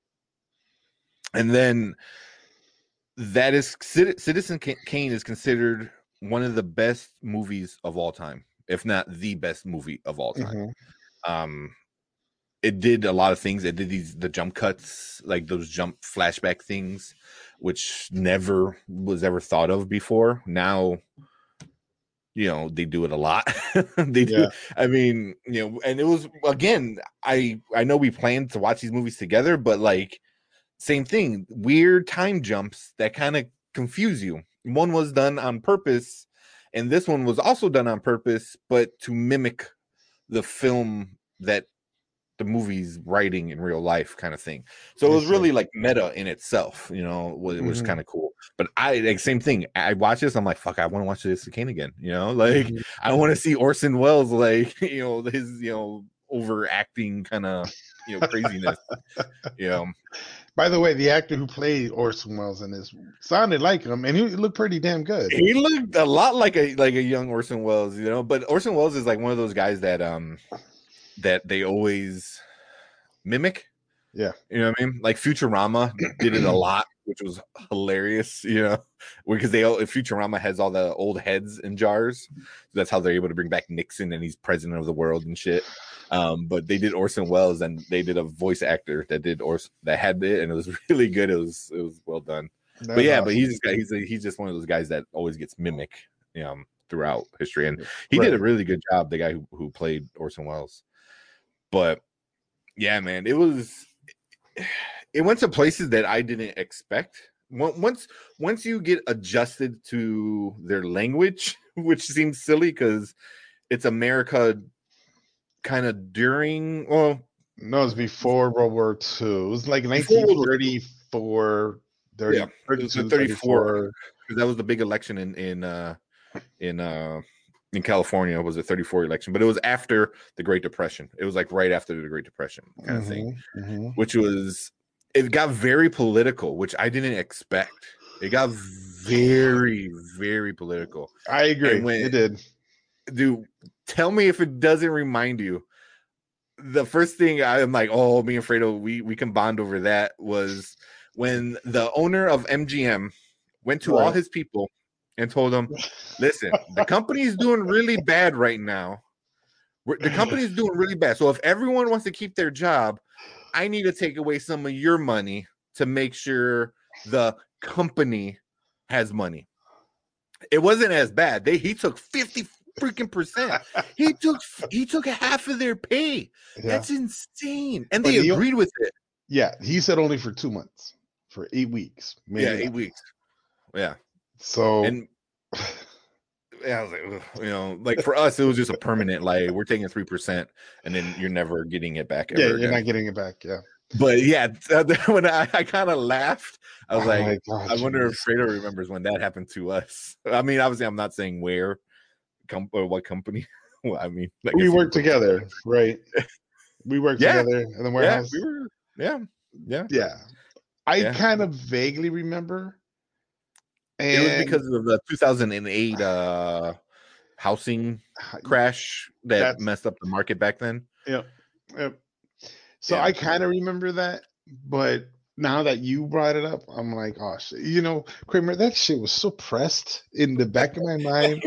And then that is Citizen Kane is considered one of the best movies of all time, if not the best movie of all time. Mm-hmm. Um, it did a lot of things. It did these the jump cuts, like those jump flashback things, which never was ever thought of before. Now, you know, they do it a lot. they do. Yeah. I mean, you know, and it was again. I I know we planned to watch these movies together, but like. Same thing, weird time jumps that kind of confuse you. One was done on purpose, and this one was also done on purpose, but to mimic the film that the movie's writing in real life kind of thing. So it was really like meta in itself, you know, which was mm-hmm. kind of cool. But I, like, same thing. I watch this, I'm like, fuck, I want to watch this again again, you know, like mm-hmm. I want to see Orson Welles, like, you know, his, you know, overacting kind of, you know, craziness, you know. By the way, the actor who played Orson Welles in this sounded like him, and he looked pretty damn good. He looked a lot like a like a young Orson Welles, you know. But Orson Welles is like one of those guys that um that they always mimic. Yeah, you know what I mean. Like Futurama did it a lot, which was hilarious, you know, because they Futurama has all the old heads in jars. So that's how they're able to bring back Nixon, and he's president of the world and shit. Um, but they did Orson Welles, and they did a voice actor that did Orson that had it, and it was really good. It was it was well done. That's but yeah, awesome. But he's just, he's a, he's just one of those guys that always gets mimic, you know, throughout history, and he right. did a really good job. The guy who, who played Orson Welles, but yeah, man, it was it went to places that I didn't expect. Once once you get adjusted to their language, which seems silly because it's America. Kind of during, well, no, it's before World War Two. It was like nineteen thirty-four, thirty, yeah, thirty-two, thirty-four, because that was the big election in in uh, in uh, in California. It was a thirty-four election, but it was after the Great Depression. It was like right after the Great Depression kind of mm-hmm, thing, mm-hmm. which was it got very political, which I didn't expect. It got very, very political. I agree. When, it did, dude. Tell me if it doesn't remind you. The first thing I'm like, oh, me and Fredo, we we can bond over that was when the owner of M G M went to right. all his people and told them, listen, the company's doing really bad right now. The company's doing really bad. So if everyone wants to keep their job, I need to take away some of your money to make sure the company has money. It wasn't as bad. They he took fifty freaking percent. He took he took half of their pay. Yeah. That's insane. And they but agreed he, with it. Yeah, he said only for two months, for eight weeks. Maybe yeah, eight not. weeks. Yeah. So and yeah, I was like, you know, like for us, it was just a permanent. Like we're taking three percent, and then you're never getting it back. Ever yeah, you're again. not getting it back. Yeah. But yeah, when I, I kind of laughed, I was oh like, God, I wonder geez. if Fredo remembers when that happened to us. I mean, obviously, I'm not saying where. Com- or what company? Well, I mean, I we worked together, right? We worked yeah. together in the warehouse. Yeah, we were, yeah, yeah, yeah. I yeah. kind of vaguely remember. And it was because of the two thousand eight uh, housing crash that That's... messed up the market back then. Yep, yep. So yeah. I kind of remember that, but now that you brought it up, I'm like, oh shit. You know, Kramer, that shit was so pressed in the back of my mind.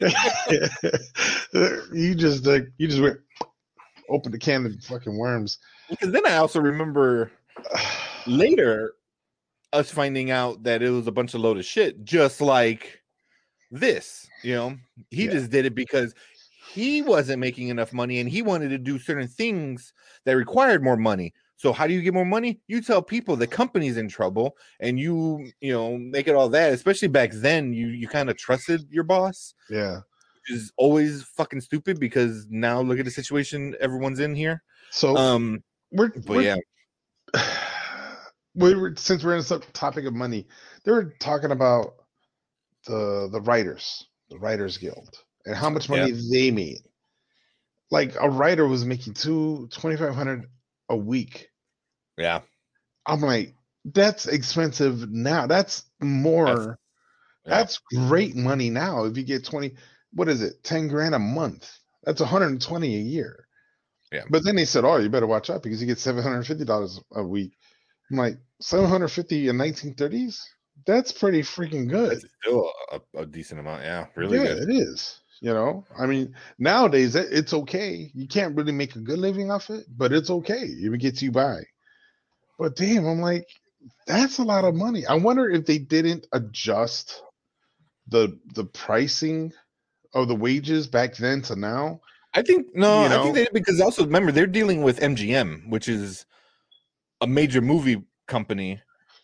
you just like you just went open the can of fucking worms. Because then I also remember later us finding out that it was a bunch of load of shit, just like this. You know, he yeah. just did it because he wasn't making enough money and he wanted to do certain things that required more money. So how do you get more money? You tell people the company's in trouble and you, you know, make it all that. Especially back then, you you kind of trusted your boss. Yeah. Which is always fucking stupid because now look at the situation everyone's in here. So um we're but we're, yeah. We were since we're in the topic of money, they were talking about the the writers, the Writers Guild, and how much money Yeah. they made. Like a writer was making two twenty five hundred a week. Yeah. I'm like, that's expensive now. That's more. That's, yeah. That's great money now. If you get twenty, what is it, ten grand a month? That's one hundred twenty a year. Yeah. But then they said, oh, you better watch out because you get seven hundred fifty dollars a week. I'm like, seven hundred fifty in nineteen thirties? That's pretty freaking good. That's still a, a decent amount. Yeah. Really yeah, good. it is. You know, I mean, nowadays it- it's okay. You can't really make a good living off it, but it's okay. It gets you by. But damn, I'm like, that's a lot of money. I wonder if they didn't adjust the the pricing of the wages back then to now. I think no, You I know? think they because also remember they're dealing with M G M, which is a major movie company,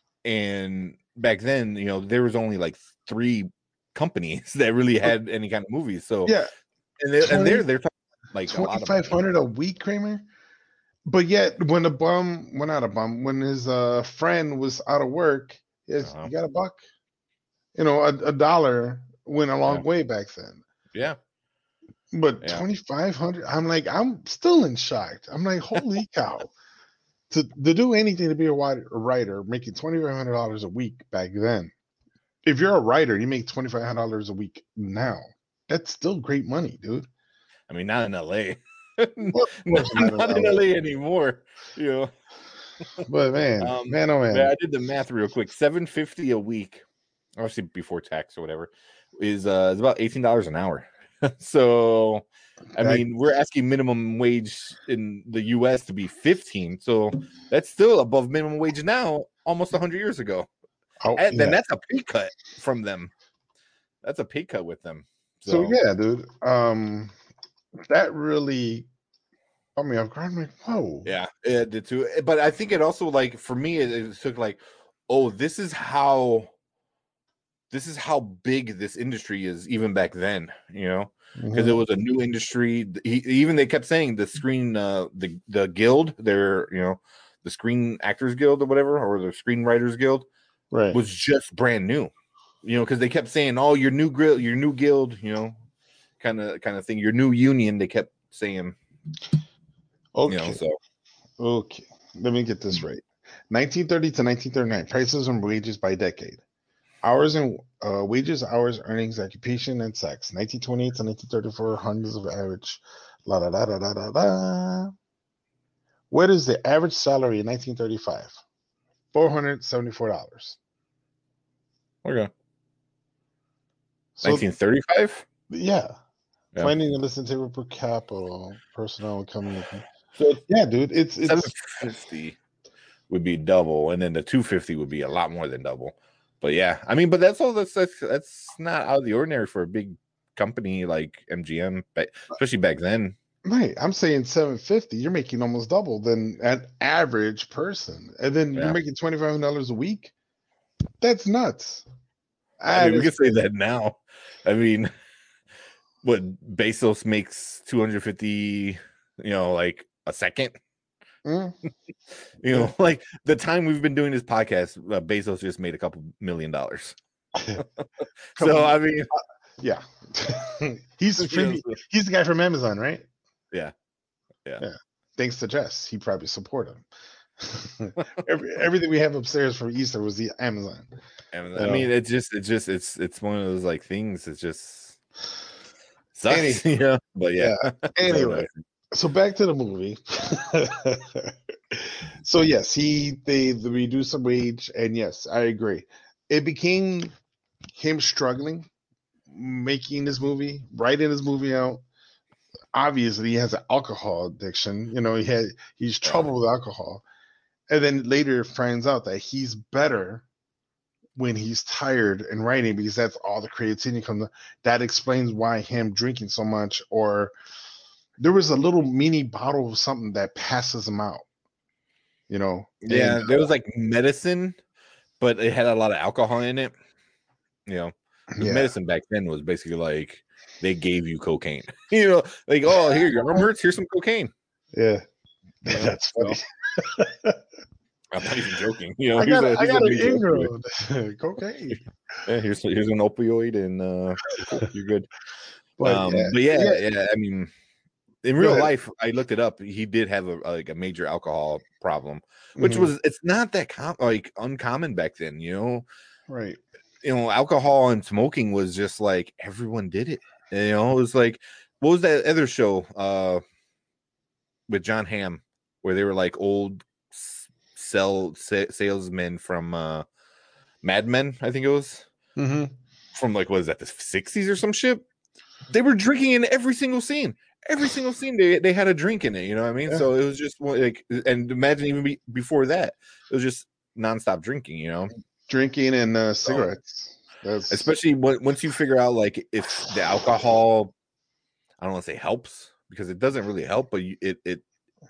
and back then, you know, there was only like three companies that really had any kind of movies. So Yeah, and they're, and twenty they're they're talking like a lot twenty of five hundred a week, Kramer. But yet, when the bum, well, not a bum, when his uh, friend was out of work, yes, Uh-huh. you got a buck. You know, a, a dollar went a long Yeah. way back then. yeah. But Yeah. twenty five hundred, I'm like, I'm still in shock. I'm like, holy cow! To to do anything to be a writer, a writer making twenty five hundred dollars a week back then. If you're a writer, you make twenty five hundred dollars a week now. That's still great money, dude. I mean, not in L A. Well, of not, course not in not in L A. L A anymore. You know. But man, Um, man, oh man, Yeah, I did the math real quick. Seven fifty a week, obviously before tax or whatever, is uh is about eighteen dollars an hour. So, I That- mean, we're asking minimum wage in the U S to be fifteen. So that's still above minimum wage now, almost a hundred years ago. oh, And then yeah. that's a pay cut from them. That's a pay cut with them. So So, yeah, dude. Um, that really. I mean, I'm kind of like, whoa. yeah, it did too. But I think it also like for me, it, it took like, oh, this is how. This is how big this industry is, even back then, you know, because Mhm. it was a new industry. He, even they kept saying the screen, uh, the the guild, their you know, the Screen Actors Guild or whatever, or the Screenwriters Guild, right. was just brand new, you know, because they kept saying, "Oh, your new guild, your new guild," you know, kind of kind of thing, your new union. They kept saying, Okay. you know, so Okay. Let me get this right. nineteen thirty to nineteen thirty-nine. Prices and wages by decade. Hours and uh, wages, hours, earnings, occupation, and sex. nineteen twenty-eight to nineteen thirty-four. Hundreds of average. La da da da da da da. What is the average salary in nineteen thirty-five? Four hundred seventy-four dollars. okay, So nineteen thirty-five. yeah. Yeah. Finding a listen table per capita, personnel coming. So Yeah, dude, it's seven it's fifty would be double, and then the two fifty would be a lot more than double. But yeah, I mean, but that's all. That's that's, that's not out of the ordinary for a big company like M G M, but especially back then. right. I'm saying seven fifty. You're making almost double than an average person, and then Yeah. you're making twenty five hundred dollars a week. That's nuts. I mean, we That could say is- that now. I mean, what Bezos makes two hundred fifty, you know, like a second. Mm, You know, like the time we've been doing this podcast, uh, Bezos just made a couple million dollars. So I mean, yeah. he's the you know, free- he's the guy from Amazon, right? Yeah. Yeah. Thanks to Jess, he probably support him. Every, everything we have upstairs for Easter was the Amazon. and I Yeah. mean, it's just, it's just, it's, it's one of those like things. It's just sucks, Any- you know. But yeah. Anyway, so back to the movie. So yes, he they, they reduced the wage, and yes, I agree. It became him struggling making this movie, writing this movie out. Obviously, he has an alcohol addiction. You know, he had he's trouble with alcohol, and then later finds out that he's better when he's tired and writing because that's all the creativity comes. That explains why him drinking so much. Or there was a little mini bottle of something that passes him out. You know, Yeah, And, there was like medicine, but it had a lot of alcohol in it. You know, 'cause yeah. medicine back then was basically like they gave you cocaine. You know, like, oh, here your arm hurts. Here's some cocaine. Yeah, You know, that's so, funny. I'm not even joking. You know, I he's got a, I he's a got an major opioid. ingrown cocaine. Yeah, here's here's an opioid, and uh, cool, you're good. But Um, yeah, but yeah, yeah. yeah. I mean, in Go real ahead. life, I looked it up. He did have a like a major alcohol problem, which Mhm. was it's not that com- like uncommon back then. You know, Right. you know, alcohol and smoking was just like everyone did it. You know, it was like what was that other show uh with John Hamm where they were like old s- sell sa- salesmen from uh Mad Men, I think it was Mm-hmm. from like what is that the sixties or some shit. They were drinking in every single scene. Every single scene they, they had a drink in it, you know what I mean? Yeah. So it was just like, and imagine even be, before that, it was just nonstop drinking, you know. Drinking and uh, So, cigarettes. That's especially when, once you figure out like if the alcohol, I don't want to say helps because it doesn't really help, but you, it it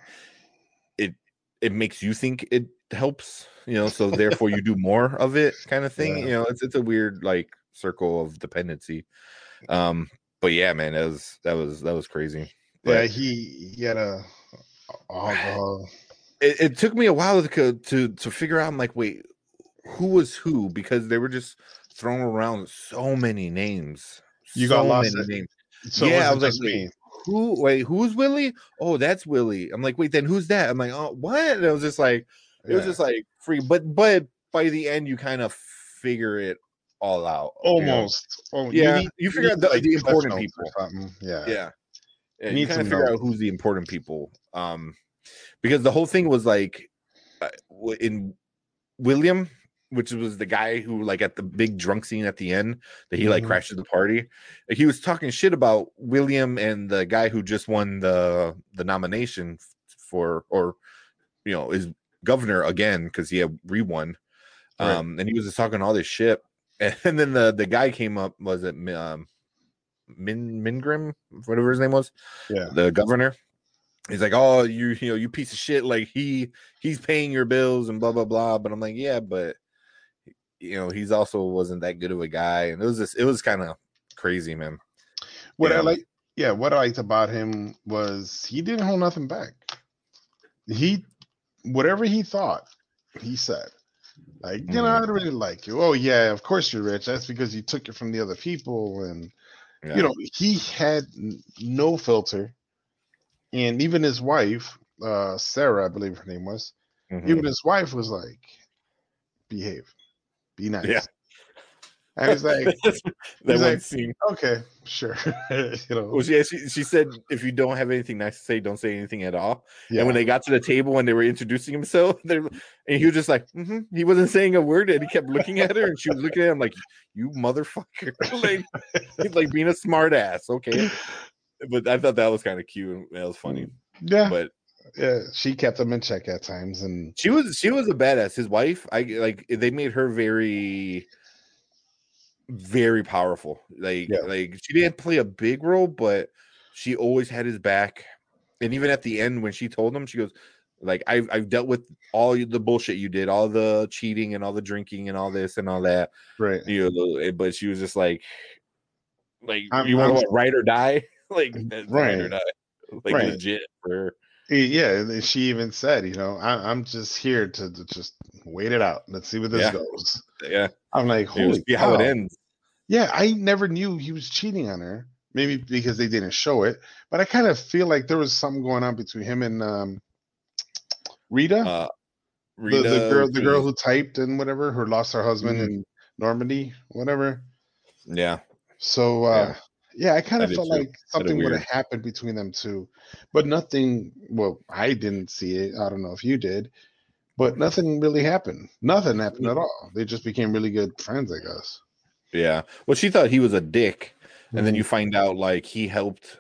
it it makes you think it helps, you know. So therefore, you do more of it, kind of thing. Yeah. You know, it's it's a weird like circle of dependency. Um, but yeah, man, that was that was that was crazy. But yeah. He he had a alcohol. it, it took me a while to to to figure out. I'm like, wait, who was who? Because they were just throwing around so many names, You got so lost. many At, names. so it Yeah, I wasn't was like, just wait, me. who? Wait, who's Willie? Oh, that's Willie. I'm like, wait, then who's that? I'm like, oh, what? And it was just like, it was Yeah. just like free. But but by the end, you kind of figure it all out. You know? Almost. Oh, you Yeah, need you you figure need out the, like the cliff important notes or people. something. Yeah. Yeah, yeah, You you need kind of some figure out notes. who's the important people. Um, because the whole thing was like uh, w- in William, which was the guy who like at the big drunk scene at the end that he like Mhm. crashed the party. Like, he was talking shit about William and the guy who just won the the nomination for or you know is governor again because he had re-won. Right. Um, and he was just talking all this shit. And then the the guy came up, was it um Min Mingrim, whatever his name was, Yeah. the governor. He's like, oh, you you know, you piece of shit. Like he he's paying your bills and blah blah blah. But I'm like, yeah, but you know, he's also wasn't that good of a guy, and it was just it was kind of crazy, man. What I Yeah. like, yeah, what I liked about him was he didn't hold nothing back. He, whatever he thought, he said. Like, you know, I Mhm. don't really like you. Oh yeah, of course you're rich. That's because you took it from the other people, and Yeah. you know, he had n- no filter. And even his wife, uh, Sarah, I believe her name was, Mhm. even his wife was like, behave, be nice. Yeah. And he's like, that he's one like, scene. okay, sure. you know, Well, yeah, she, she said, if you don't have anything nice to say, don't say anything at all. yeah. And when they got to the table and they were introducing himself, they and he was just like, mm-hmm. He wasn't saying a word, and he kept looking at her, and she was looking at him like, you motherfucker. like, like being a smart ass. Okay. But I thought that was kind of cute. That was funny. Yeah. But Yeah, she kept him in check at times, and she was she was a badass. His wife, I like they made her very very powerful. Like yeah, like she didn't play a big role, but she always had his back. And even at the end when she told him, she goes, like, I've I've dealt with all the bullshit you did, all the cheating and all the drinking and all this and all that. right. You know, but she was just like like I'm, you want I'm to ride or die? like ride or right, die. Like right. legit for her. Yeah, and she even said, you know, I, I'm just here to, to just wait it out. Let's see where this Yeah. goes. Yeah. I'm like, You know, holy see how it cow. ends. Yeah, I never knew he was cheating on her. Maybe because they didn't show it, but I kind of feel like there was something going on between him and um, Rita, Uh the the Rita, girl, which the girl was who typed and whatever, who lost her husband mm, in Normandy, whatever. yeah, So yeah, uh, yeah, I kind I of did felt too. like Kind of something would have weird. happened between them two, but nothing. Well, I didn't see it. I don't know if you did, but nothing really happened. Nothing happened at all. They just became really good friends, I guess. Yeah. Well, she thought he was a dick, and then Mhm. you find out like he helped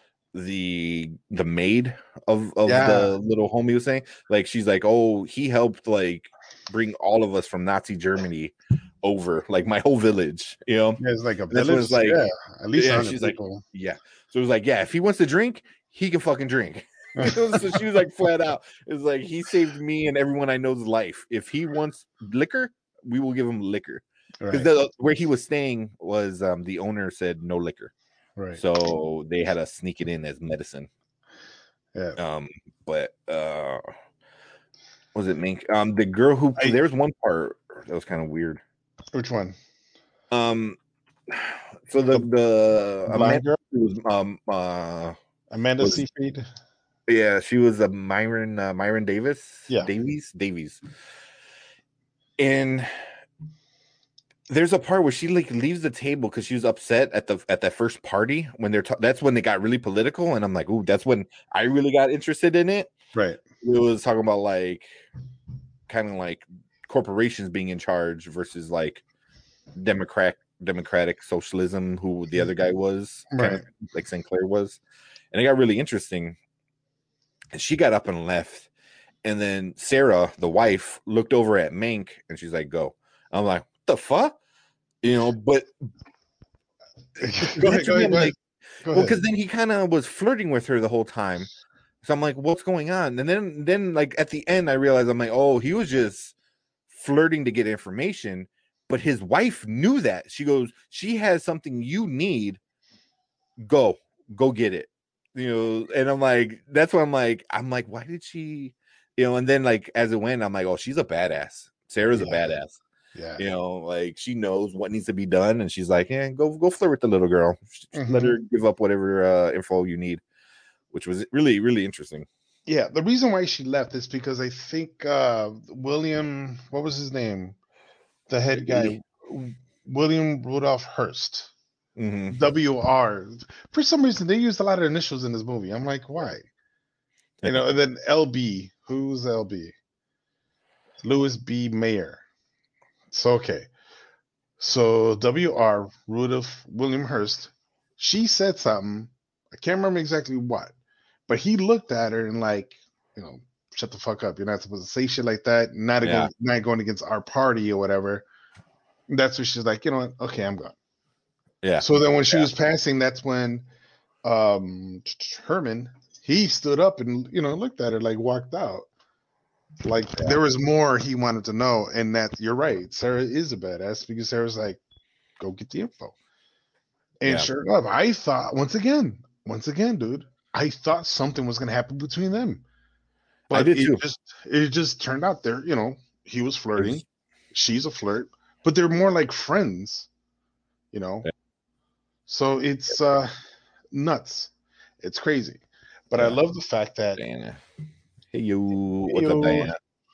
the the maid of of Yeah, the little homie was saying. Like she's like, oh, he helped like bring all of us from Nazi Germany over, like my whole village, you know. And yeah, it's like a that's when village. it's like, Yeah, at least a yeah, hundred she's like, people. yeah. So it was like, yeah, if he wants to drink, he can fucking drink. You know, so she was like flat out. It's like he saved me and everyone I know's life. If he wants liquor, we will give him liquor. Because Right, where he was staying was um, the owner said no liquor, right. so they had to sneak it in as medicine. Yeah, Um, but uh, Was it Mink? Um, the girl who I- there was one part that was kind of weird. Which one? Um, so the the Blind Amanda girl? was um uh Amanda was Seyfried. yeah she was a Myron uh, Myron Davis Yeah. Davies Davies, and there's a part where she like leaves the table because she was upset at the at that first party when they're ta- that's when they got really political, and I'm like, ooh, that's when I really got interested in it. Right. It was talking about like kind of like corporations being in charge versus like democrat democratic socialism, who the other guy was, kind Right. of like Sinclair was, and it got really interesting. And she got up and left, and then Sarah, the wife, looked over at Mank and she's like, "Go." I'm like, "What the fuck?" You know, but Go ahead, go ahead, go ahead. like, Go well, ahead. because then he kind of was flirting with her the whole time. So I'm like, what's going on? And then, then like at the end, I realized I'm like, oh, he was just flirting to get information. But his wife knew that. She goes, she has something you need. Go, go get it. You know, and I'm like, that's why I'm like, I'm like, why did she? You know, and then like as it went, I'm like, oh, she's a badass. Sarah's Yeah. a badass. Yeah. You know, like she knows what needs to be done, and she's like, yeah, go go flirt with the little girl. Mm-hmm. Let her give up whatever uh, info you need, which was really really interesting. Yeah, the reason why she left is because I think uh William, what was his name? The head guy, William Rudolph Hearst. Mm-hmm. W R. For some reason, they used a lot of initials in this movie. I'm like, why? You know, and then L B. Who's L B? Louis B. Mayer. So, okay. So, W R, Rudolph William Hearst, she said something. I can't remember exactly what, but he looked at her and, like, you know, shut the fuck up. You're not supposed to say shit like that. Not, Yeah. going, not going against our party or whatever. That's what she's like, you know what? Okay, I'm gone. Yeah. So then when she Yeah. was passing, that's when um Herman, he stood up and, you know, looked at her, like walked out. Like Yeah. there was more he wanted to know. And that you're right. Sarah is a badass because Sarah's like, go get the info. And Yeah. sure enough, I thought once again, once again, dude, I thought something was gonna happen between them. But I did it too. just it just turned out there, you know, he was flirting, was- she's a flirt, but they're more like friends, you know. Yeah. So it's uh nuts. It's crazy. But I Yeah. love the fact that Diana. Hey you, what's Yo. up, Diana?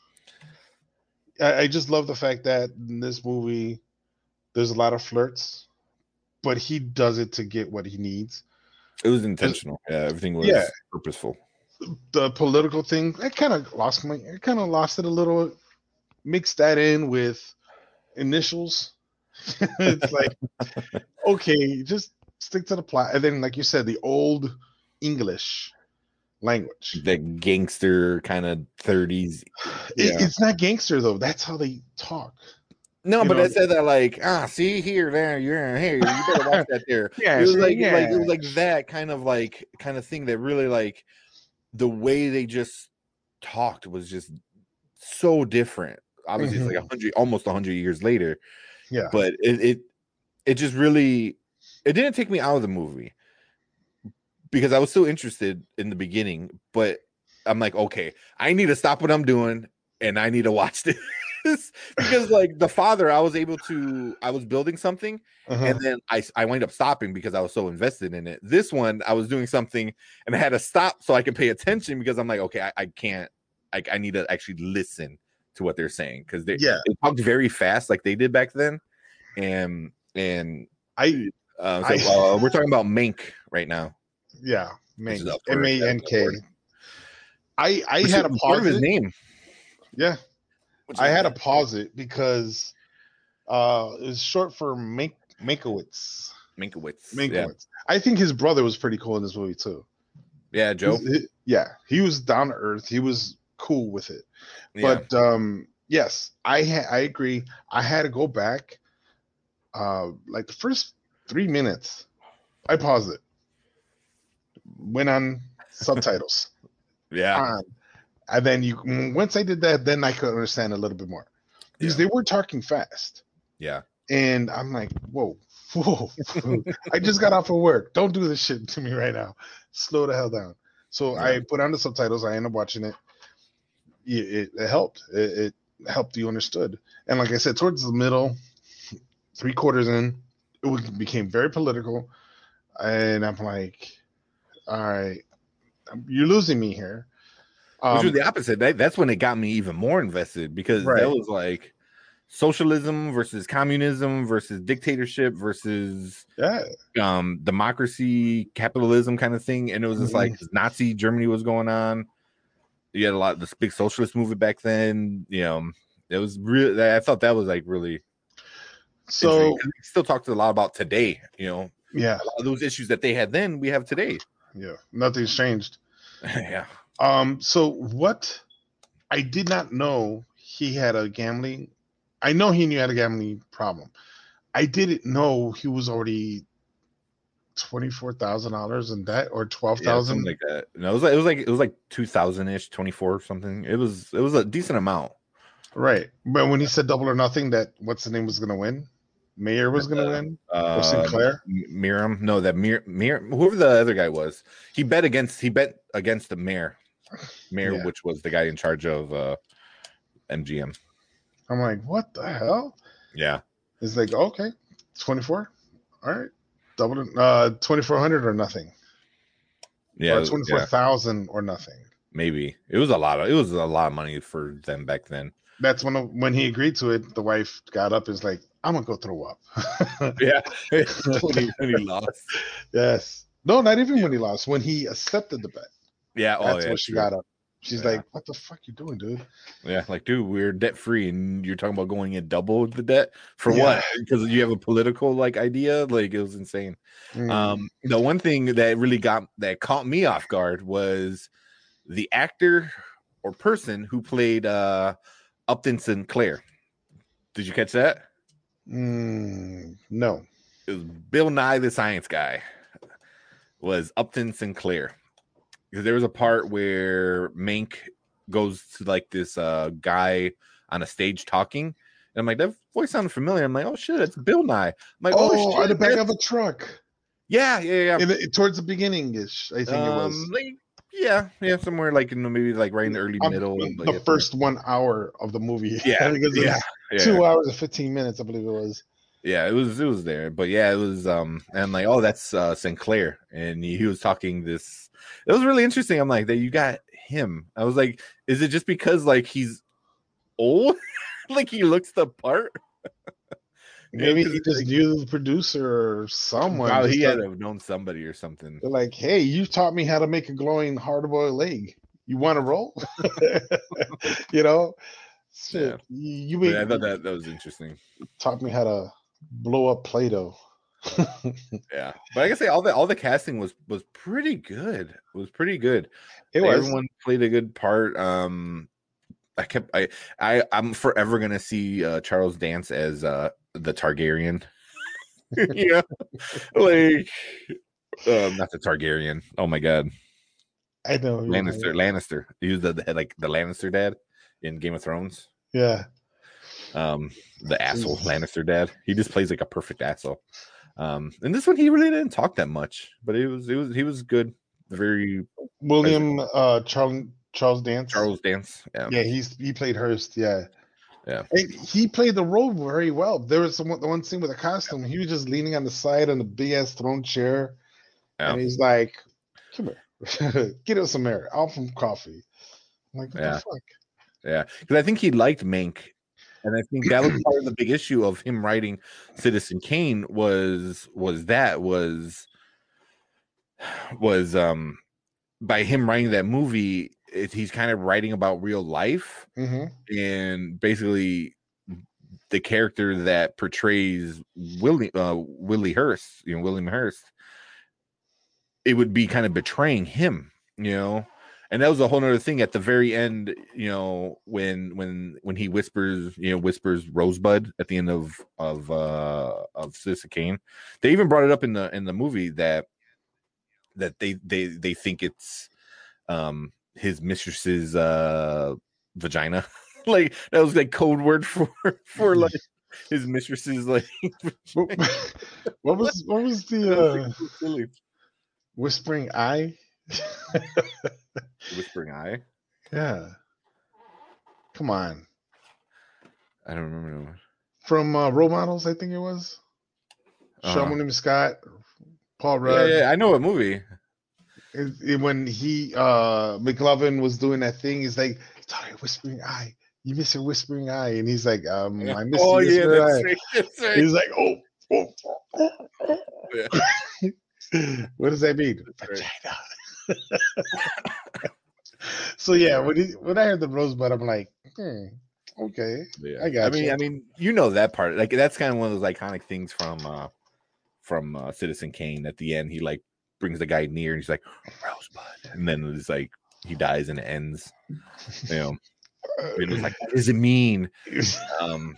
I, I just love the fact that in this movie there's a lot of flirts, but he does it to get what he needs. It was intentional. Yeah, everything was Yeah. purposeful. The political thing, I kind of lost my I kind of lost it a little. Mixed that in with initials. It's like, okay, just stick to the plot. And then, like you said, the old English language. The gangster kind of thirties. It, Yeah. it's not gangster though. That's how they talk. No, You but know- I said that like, ah, see here, there, you're here. You better watch that there. Yeah, it was see, like, yeah. like it was like that kind of like kind of thing that really like the way they just talked was just so different. Obviously, it's like a hundred, almost a hundred years later. Yeah. But it, it it just really it didn't take me out of the movie because I was still interested in the beginning. But I'm like, okay, I need to stop what I'm doing and I need to watch this. Because like the father, I was able to I was building something Uh-huh. and then I I wind up stopping because I was so invested in it. This one I was doing something and I had to stop so I can pay attention because I'm like, okay, I, I can't I, I need to actually listen to what they're saying because they, Yeah. they talked very fast like they did back then. And and I uh, so I- uh, we're talking about Mank right now. yeah, Which is Mank. up for M A N K. award. I I Which had is to part of pause his it. name. Yeah, Which I is- had to pause it because uh it's short for Mink Minkowitz. Minkowitz. Minkowitz. Yeah. I think his brother was pretty cool in this movie too. Yeah, Joe. He- he- yeah, he was down to earth. He was cool with it. Yeah. But um yes, I ha- I agree. I had to go back. Uh, like the first three minutes, I paused it. Went on subtitles. yeah. on. And then you once I did that, then I could understand a little bit more. Because Yeah. they were talking fast. Yeah. And I'm like, whoa, whoa, whoa. I just got off of work. Don't do this shit to me right now. Slow the hell down. So I Yeah. put on the subtitles. I ended up watching it. it, it helped. It, it helped you understood. And like I said, towards the middle, three quarters in, it was, became very political. And I'm like, all right, you're losing me here. Which Um, was the opposite. That, that's when it got me even more invested because Right. that was like socialism versus communism versus dictatorship versus yeah, um democracy, capitalism kind of thing. And it was just Mhm. like Nazi Germany was going on. You had a lot of this big socialist movement back then. You know, it was really, I thought that was like really so intriguing. 'Cause we still talked a lot about today, you know, yeah, a lot of those issues that they had then, we have today. yeah, nothing's changed. Yeah. Um, so what I did not know he had a gambling. I know he knew he had a gambling problem. I didn't know he was already twenty four thousand dollars in debt or twelve Yeah, thousand. something like that. No, it was like it was like it was like two thousand ish, twenty four or something. It was it was a decent amount. Right, but when he said double or nothing, that what's the name was going to win, Mayer was going to win, or Uh, Sinclair. Miriam, no, that Mir, Mir, whoever the other guy was, he bet against he bet against the mayor, mayor, Yeah. which was the guy in charge of uh, M G M. I'm like, what the hell? Yeah, It's like, okay, twenty four, all right, double, uh, twenty four hundred or nothing, yeah, or twenty four yeah, thousand or nothing. maybe it was a lot of it was a lot of money for them back then. That's when when he agreed to it. The wife got up and was like, I'm gonna go throw up. Yeah, when, he, when he lost. Yes. No, not even when he lost. When he accepted the bet. Yeah, oh That's yeah, when she true. got up. She's Yeah. like, what the fuck you doing, dude? Yeah, like, dude, we're debt free, and you're talking about going in double the debt for Yeah. what? Because you have a political like idea. Like, it was insane. Mm. Um, the one thing that really got that caught me off guard was the actor or person who played uh Upton Sinclair. Did you catch that? Mm, no. It was Bill Nye the Science Guy. Was Upton Sinclair. Because there was a part where Mank goes to like this uh guy on a stage talking, and I'm like, that voice sounded familiar. I'm like, oh shit, it's Bill Nye. I'm like, oh, Oh, shit, on the back that's- of a truck. yeah, yeah, yeah. In the, towards the beginning ish, I think um, it was. Like, yeah, yeah, somewhere like in the maybe like right in the early Um, middle. the like, first one hour of the movie. Yeah, because yeah, yeah, two yeah. hours and fifteen minutes, I believe it was. Yeah, it was it was there, but yeah, it was um, and I'm like, oh, that's uh, Sinclair, and he, he was talking this. It was really interesting. I'm like, that you got him. I was like, is it just because like he's old, like he looks the part? Maybe Yeah, he 'cause, just like, knew the producer or someone. Probably just he had like- to have known somebody or something. They're like, hey, you taught me how to make a glowing hard-boiled leg. You want to roll? you know, shit. You, you But made, I thought that that was interesting. taught me how to blow up Play-Doh. Yeah, but I gotta say, all the all the casting was was pretty good. It was pretty good. It was. Everyone played a good part. Um, I kept I I I'm forever gonna see uh, Charles Dance as uh, the Targaryen. Yeah, like um, not the Targaryen. Oh my god, I know. you know. Lannister. Lannister. He was the, the like the Lannister dad in Game of Thrones. Yeah. Um, the asshole Jesus. Lannister dad. He just plays like a perfect asshole. Um, and this one he really didn't talk that much, but it was it was he was good. Very William uh Charles Charles Dance. Charles Dance. Yeah, Yeah, he's he played Hearst. Yeah. Yeah. And he played the role very well. There was some, the one scene with a costume. He was just leaning on the side on the big ass throne chair, Yeah. and he's like, "Come here, get us some air. I'll some coffee." I'm like, what Yeah. the fuck? Yeah, because I think he liked Mank, and I think that was part of the big issue of him writing Citizen Kane was was that was was um by him writing that movie, it, he's kind of writing about real life, Mm-hmm. and basically the character that portrays Willie uh, Willie Hearst, you know, William Hearst, it would be kind of betraying him, you know. And that was a whole nother thing at the very end, you know, when when when he whispers, you know, whispers Rosebud at the end of of uh of Citizen Kane. They even brought it up in the in the movie that that they they they think it's um his mistress's uh vagina. Like that was like code word for for like his mistress's like What, what was what was the uh, silly. whispering eye? Whispering eye. Yeah. Come on. I don't remember. From uh, Role Models, I think it was. Uh-huh. Sean William Scott, Paul Yeah, Rudd. yeah, I know what movie. It, it- when he uh McLovin was doing that thing, he's like, sorry, whispering eye. You miss your whispering eye. And he's like, um, I miss Oh the yeah, whispering that's eye. right. That's right. He's like, oh, oh, oh, oh. Yeah. What does that mean? That's right. Vagina. So yeah, when he, when I heard the Rosebud, I'm like, hmm, okay, Yeah. I got I mean, you. I mean, you know that part. Like that's kind of one of those iconic things from uh from uh, Citizen Kane. At the end, he like brings the guy near, and he's like Rosebud, and then it's like he dies and it ends. You know, and it's like, what does it mean? Um,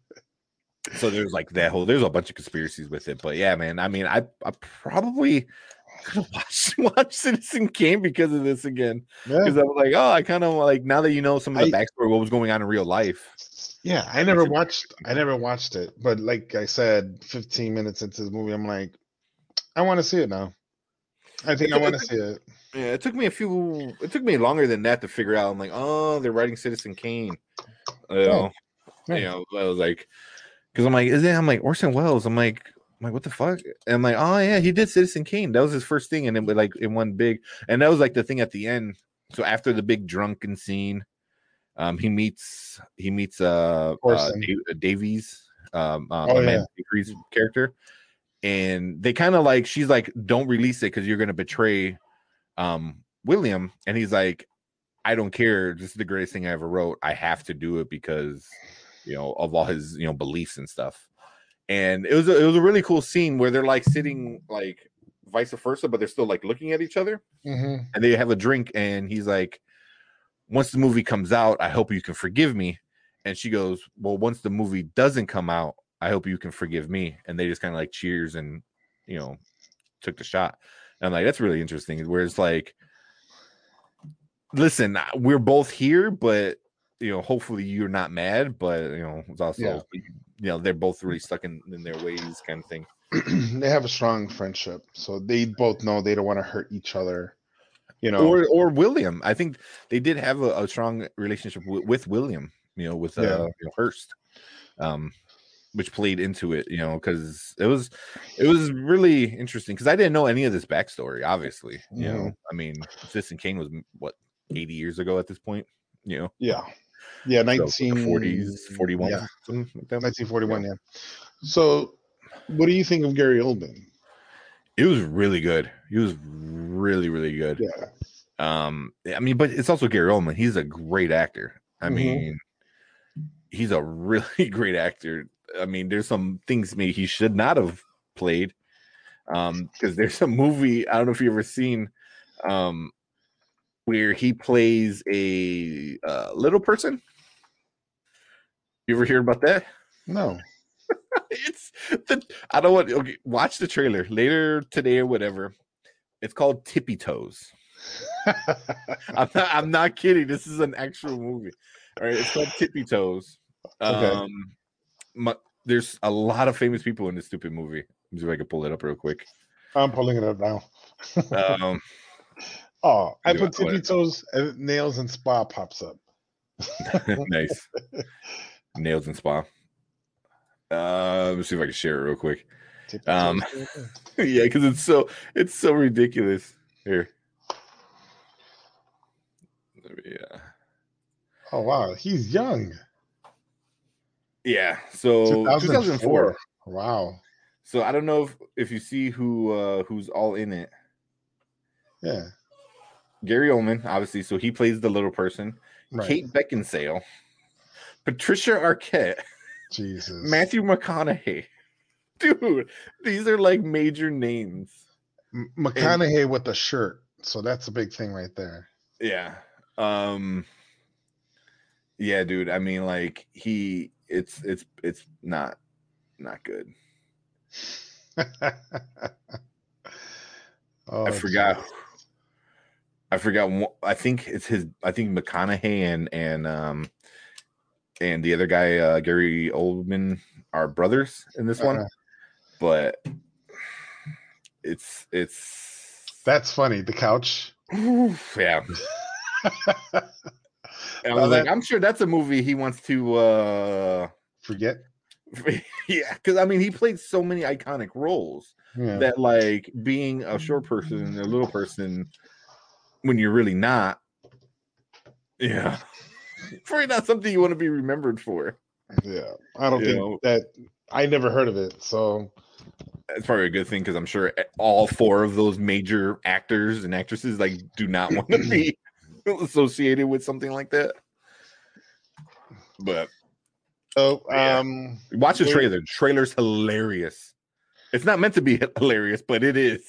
so there's like that whole. There's a bunch of conspiracies with it, but yeah, man. I mean, I I probably could have watched watch Citizen Kane because of this again. Because Yeah. I'm like, oh, I kind of like now that you know some of the I- backstory, what was going on in real life. Yeah, I never watched. I never watched it, but like I said, fifteen minutes into the movie, I'm like, I want to see it now. I think I want to see it. Yeah, it took me a few. It took me longer than that to figure out. I'm like, oh, they're writing Citizen Kane. You know, Yeah. you know. I was like, because I'm like, is it? I'm like Orson Welles. I'm like, I'm like, what the fuck? And I'm like, oh yeah, he did Citizen Kane. That was his first thing, and it was like in one big. And that was like the thing at the end. So after the big drunken scene, um, he meets he meets uh, uh Orson. Dave, Davies, um, uh, Oh, my man yeah. Davies character, and they kind of like she's like, don't release it because you're gonna betray um William, and he's like, I don't care, this is the greatest thing I ever wrote, I have to do it because you know of all his you know beliefs and stuff. And it was a, it was a really cool scene where they're like sitting like vice versa, but they're still like looking at each other, Mm-hmm. and they have a drink, and he's like, once the movie comes out, I hope you can forgive me. And she goes, well, once the movie doesn't come out, I hope you can forgive me. And they just kind of like cheers and you know took the shot. And I'm like, that's really interesting. Whereas like, listen, we're both here, but you know, hopefully you're not mad. But you know, it's also Yeah. you know they're both really stuck in, in their ways, kind of thing. They have a strong friendship, so they both know they don't want to hurt each other. You know, Or or William, I think they did have a, a strong relationship with, with William. You know, with uh, Yeah. you know, Hearst, um, which played into it. You know, because it was it was really interesting because I didn't know any of this backstory. Obviously, you Mhm. know, I mean, Citizen Kane was what eighty years ago at this point. You know, yeah, yeah, so nineteen forties, forty-one, yeah, something like that. nineteen forty-one. Yeah. So, what do you think of Gary Oldman? It was really good. He was really, really good. Yeah. Um, I mean, but it's also Gary Oldman. He's a great actor. I Mhm. mean, he's a really great actor. I mean, there's some things maybe he should not have played. Um, because there's a movie, I don't know if you've ever seen, um, where he plays a uh, little person. You ever hear about that? No. It's the I don't want okay, watch the trailer later today or whatever. It's called Tippy Toes. I'm not I'm not kidding. This is an actual movie. All right, it's called Tippy Toes. Okay. Um my, there's a lot of famous people in this stupid movie. Let me see if I can pull it up real quick. I'm pulling it up now. Um Oh, I do put I- tippy toes and nails and spa pops up. nice. Nails and Spa. Uh let me see if I can share it real quick. Tippy Um toes. yeah, because it's so it's so ridiculous. Here. Yeah. Oh wow, he's young. Yeah. So two thousand four. Wow. So I don't know if, if you see who uh who's all in it. Yeah. Gary Oldman, obviously, so he plays the little person. Right. Kate Beckinsale, Patricia Arquette, Jesus. Matthew McConaughey. Dude, these are like major names. M- McConaughey with the shirt. So that's a big thing right there. Yeah. Um yeah, dude. I mean, like he it's it's it's not not good. Oh, I forgot. geez. I forgot. one- I think it's his. I think McConaughey and and um and the other guy, uh, Gary Oldman, are brothers in this one. Uh-huh. But it's it's That's funny. The couch. yeah. And I Now was like, that- I'm sure that's a movie he wants to. uh Forget. Yeah, because I mean, he played so many iconic roles Yeah. that, like, being a short person, a little person, when you're really not, yeah, probably not something you want to be remembered for. Yeah. I don't You think know? that I never heard of it. So It's probably a good thing because I'm sure all four of those major actors and actresses like do not want to be associated with something like that. But oh Yeah. um watch the what- trailer. The trailer's hilarious. It's not meant to be hilarious, but it is.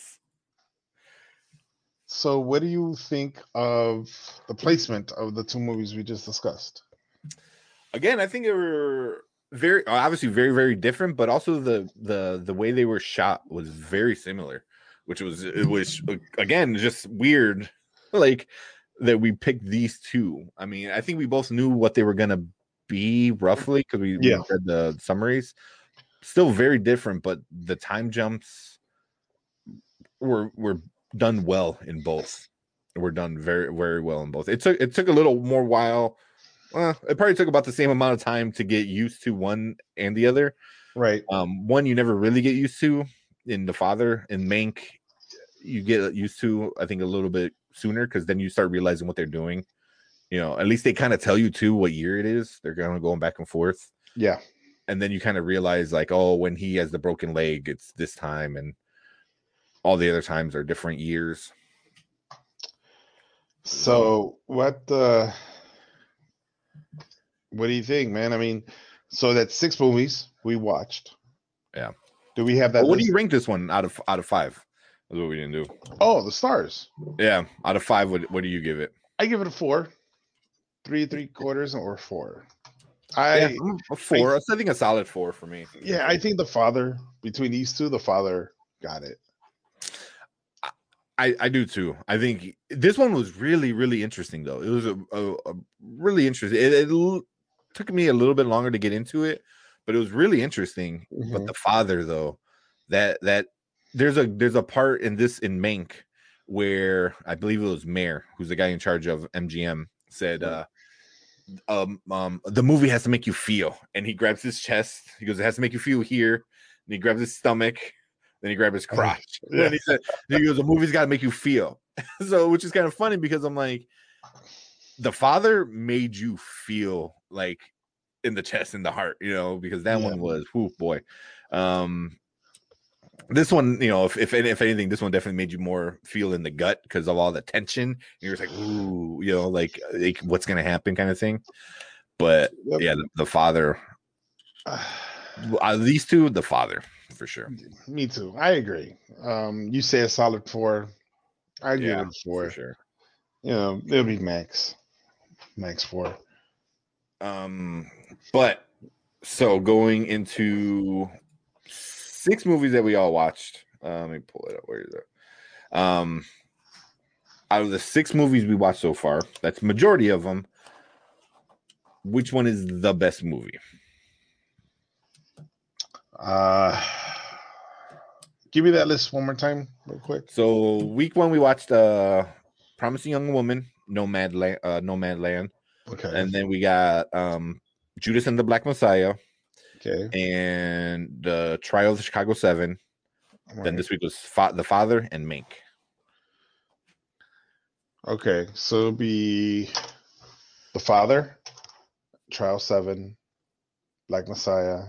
So what do you think of the placement of the two movies we just discussed? Again, I think they were very obviously very very different, but also the the the way they were shot was very similar, which was it was again just weird, like that we picked these two. I mean, I think we both knew what they were gonna be roughly because we, Yeah. we read the summaries. Still very different, but the time jumps were were done well in both. Were done very very well in both. It took it took a little more while. Well, it probably took about the same amount of time to get used to one and the other. Right. Um, one you never really get used to in the father and Mank. You get used to, I think, a little bit sooner because then you start realizing what they're doing. You know, at least they kind of tell you too what year it is. They're kind of going back and forth, Yeah. and then you kind of realize like, oh, when he has the broken leg, it's this time, and all the other times are different years. So what uh what do you think, man? I mean, so that's six movies we watched. Yeah. Do we have that? But what do list? you rank this one out of out of five? That's what we didn't do. Oh, the stars. Yeah, out of five, what what do you give it? I give it a four, three three quarters, or four. I Yeah, I'm a four. I think a solid four for me. yeah, I think the father between these two, the father got it. I, I do too. I think this one was really, really interesting, though. It was a, a, a really interesting. It, it l- took me a little bit longer to get into it, but it was really interesting. But Mhm. the father, though, that that there's a there's a part in this in Mank where I believe it was Mayor, who's the guy in charge of M G M, said, uh, um, um, the movie has to make you feel, and he grabs his chest. He goes, "It has to make you feel here," and he grabs his stomach. Then he grabbed his crotch. And then he said, he goes, the movie's got to make you feel. So, which is kind of funny because I'm like, the father made you feel like in the chest, in the heart, you know, because that Yeah. one was, whoo, boy. Um, this one, you know, if, if if anything, this one definitely made you more feel in the gut because of all the tension. You're just like, ooh, you know, like, like what's gonna happen, kind of thing. But Yep. yeah, the, the father, uh, these two, the father for sure. Me too. I agree. Um, you say a solid four. I give Yeah, it a four. for sure. You know, it'll be max, max four. Um, but so going into six movies that we all watched. Uh, let me pull it up. Where is it? Um, out of the six movies we watched so far, that's majority of them. Which one is the best movie? Uh, give me that list one more time, real quick. So week one we watched uh, Promising Young Woman, Nomad Land, uh, Nomad Land, Okay. and then we got um, Judas and the Black Messiah, Okay. and the Trial of the Chicago Seven. All Then right. this week was Fa- The Father and Mank. Okay. So it'll be The Father, Trial Seven, Black Messiah.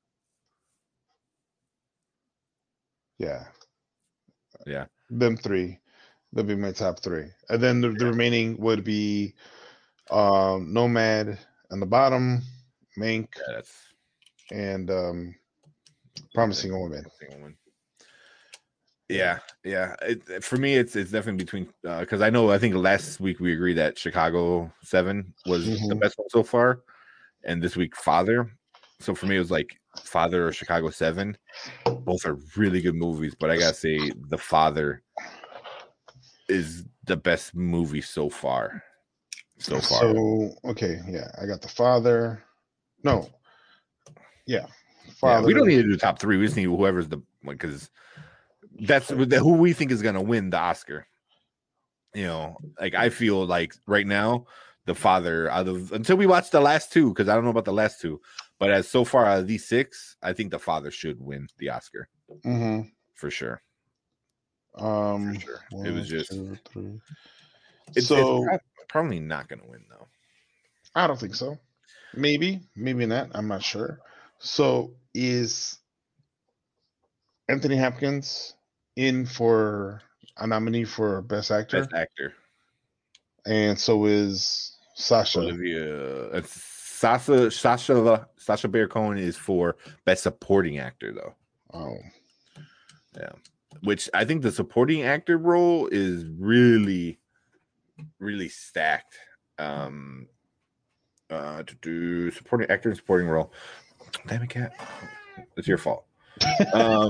Yeah. Yeah. Them three. That'll be my top three. And then the, the remaining would be um Nomad on the bottom, Mank, Yeah, that's and um Promising Woman. Promising Woman. Yeah, yeah. It, it- for me, it's it's definitely between because I know I think last week we agreed that Chicago Seven was the Mhm. best one so far, and this week Father. So for me, it was like Father or Chicago Seven. Both are really good movies, but I gotta say The Father is the best movie so far. So far, So okay, yeah, I got The Father. No. Yeah. yeah. Father. We don't need to do top three. We just need whoever's the because that's who we think is gonna win the Oscar. You know, like I feel like right now the father out of until we watch the last two, because I don't know about the last two, but as so far out of these six, I think the father should win the Oscar Mm-hmm. for sure. Um, For sure. one, It was just two, three. it's, So it's probably not going to win though. I don't think so. Maybe, maybe not. I'm not sure. So is Anthony Hopkins in for a nominee for Best Actor? Best actor. And so is Sasha. Olivia. Uh, Sasha Sasha Sasha Baron Cohen is for Best Supporting Actor though. Oh, yeah. Which I think the supporting actor role is really, really stacked. Um, uh, to do supporting actor and supporting role. Damn it, cat! It's your fault. Um,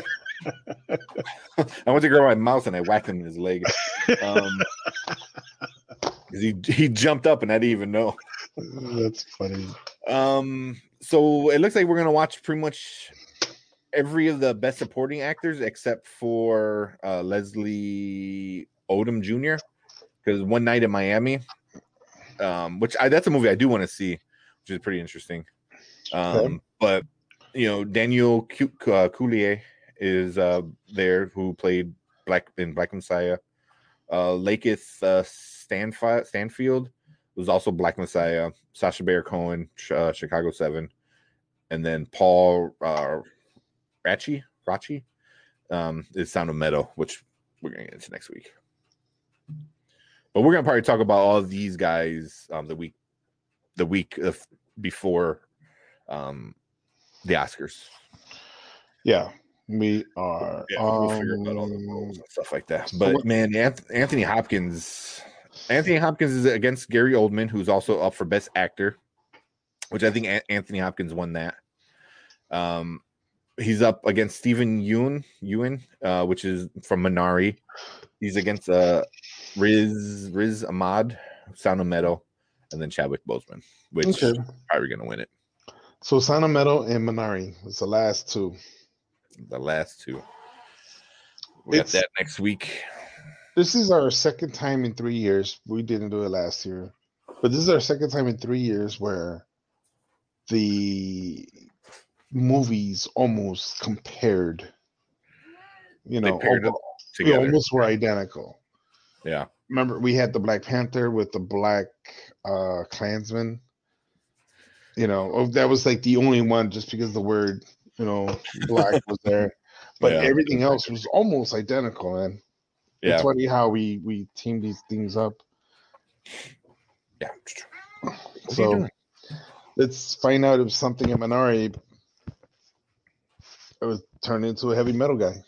I went to grab my mouse and I whacked him in his leg. Um, he he jumped up and I didn't even know. That's funny. Um, so it looks like we're gonna watch pretty much every of the best supporting actors except for uh, Leslie Odom Junior Because One Night in Miami, um, which I, that's a movie I do want to see, which is pretty interesting. Um, okay. But you know, Daniel C- uh, Coulier is uh, there, who played Black in Black Messiah. Uh, Lakeith uh, Stanf- Stanfield was also Black Messiah. Sasha Baron Cohen, uh, Chicago Seven, and then Paul uh, Rachi Rachi um, is Sound of Metal, which we're gonna get into next week. But we're gonna probably talk about all of these guys um, the week the week of before um, the Oscars. Yeah, we are. Yeah, we'll um, figure out all the roles and stuff like that. But what, man, Anthony Hopkins, Anthony Hopkins is against Gary Oldman, who's also up for Best Actor, which I think Anthony Hopkins won that. Um, he's up against Stephen Yeun, Yeun, uh, which is from Minari. He's against uh, Riz Riz Ahmad, Sound of Metal, and then Chadwick Boseman, which okay. is probably going to win it. So Sound of Metal and Minari is the last two. The last two. We got that next week. This is our second time in three years. We didn't do it last year, but this is our second time in three years where the movies almost compared. You know, almost, we almost were identical. Yeah. Remember, we had the Black Panther with the Black uh, Klansman. You know, that was like the only one, just because the word, you know, black was there. But yeah. Everything else was almost identical, man. Yeah. It's funny how we we team these things up. Yeah. So let's find out if something in Minari it was turned into a heavy metal guy.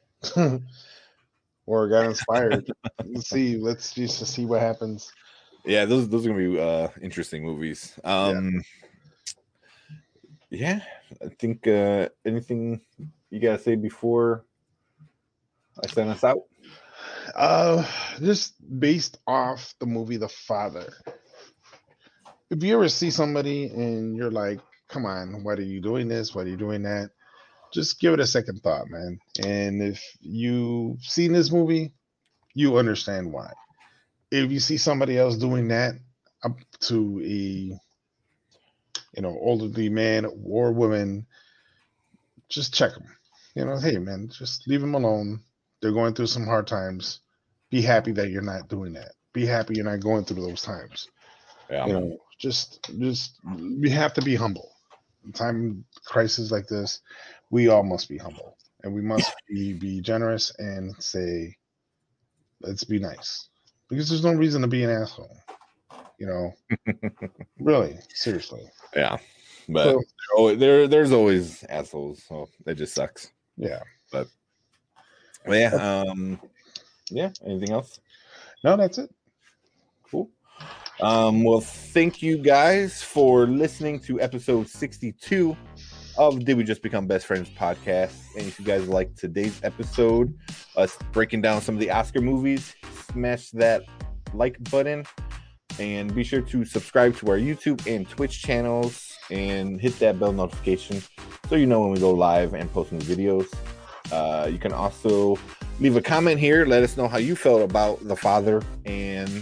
Or got inspired. Let's see. Let's just see what happens. Yeah, those those are gonna be uh, interesting movies. Um, yeah. yeah, I think uh, anything you gotta say before I send us out? Uh, just based off the movie The Father. If you ever see somebody and you're like, "Come on, why are you doing this? Why are you doing that?" Just give it a second thought, man. And if you've seen this movie, you understand why. If you see somebody else doing that up to a, you know, elderly man or woman, just check them. You know, hey, man, just leave them alone. They're going through some hard times. Be happy that you're not doing that. Be happy you're not going through those times. Yeah. You know, just, just, we have to be humble. In time crisis like this, we all must be humble, and we must be, be generous and say, let's be nice, because there's no reason to be an asshole, you know. Really, seriously. Yeah, but so, there, there's always assholes, so that just sucks. Yeah, but well, yeah, um, yeah. Anything else? No, that's it. Cool. Um, well, thank you guys for listening to episode sixty-two of Did We Just Become Best Friends podcast. And if you guys like today's episode, us breaking down some of the Oscar movies, smash that like button and be sure to subscribe to our YouTube and Twitch channels and hit that bell notification so you know when we go live and post new videos. Uh, you can also leave a comment here. Let us know how you felt about The Father and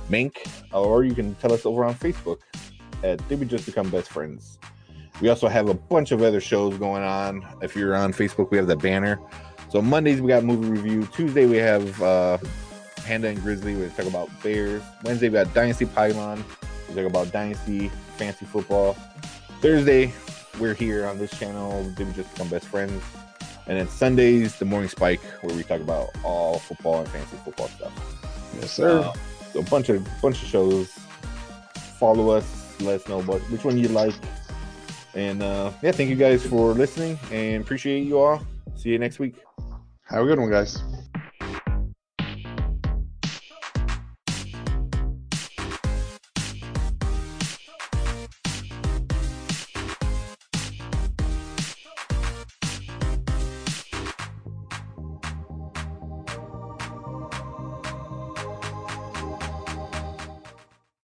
Mink, or you can tell us over on Facebook at Did We Just Become Best Friends. We also have a bunch of other shows going on. If you're on Facebook, we have the banner. So Mondays we got movie review. Tuesday we have uh, Panda and Grizzly. We talk about Bears. Wednesday we got Dynasty Pylon. We talk about Dynasty, fancy football. Thursday we're here on this channel. Did We Just Become Best Friends? And then Sundays, the Morning Spike, where we talk about all football and fancy football stuff. Yes, sir. Uh, so a bunch of bunch of shows. Follow us. Let us know what which one you like. And uh, yeah, thank you guys for listening and appreciate you all. See you next week. Have a good one, guys.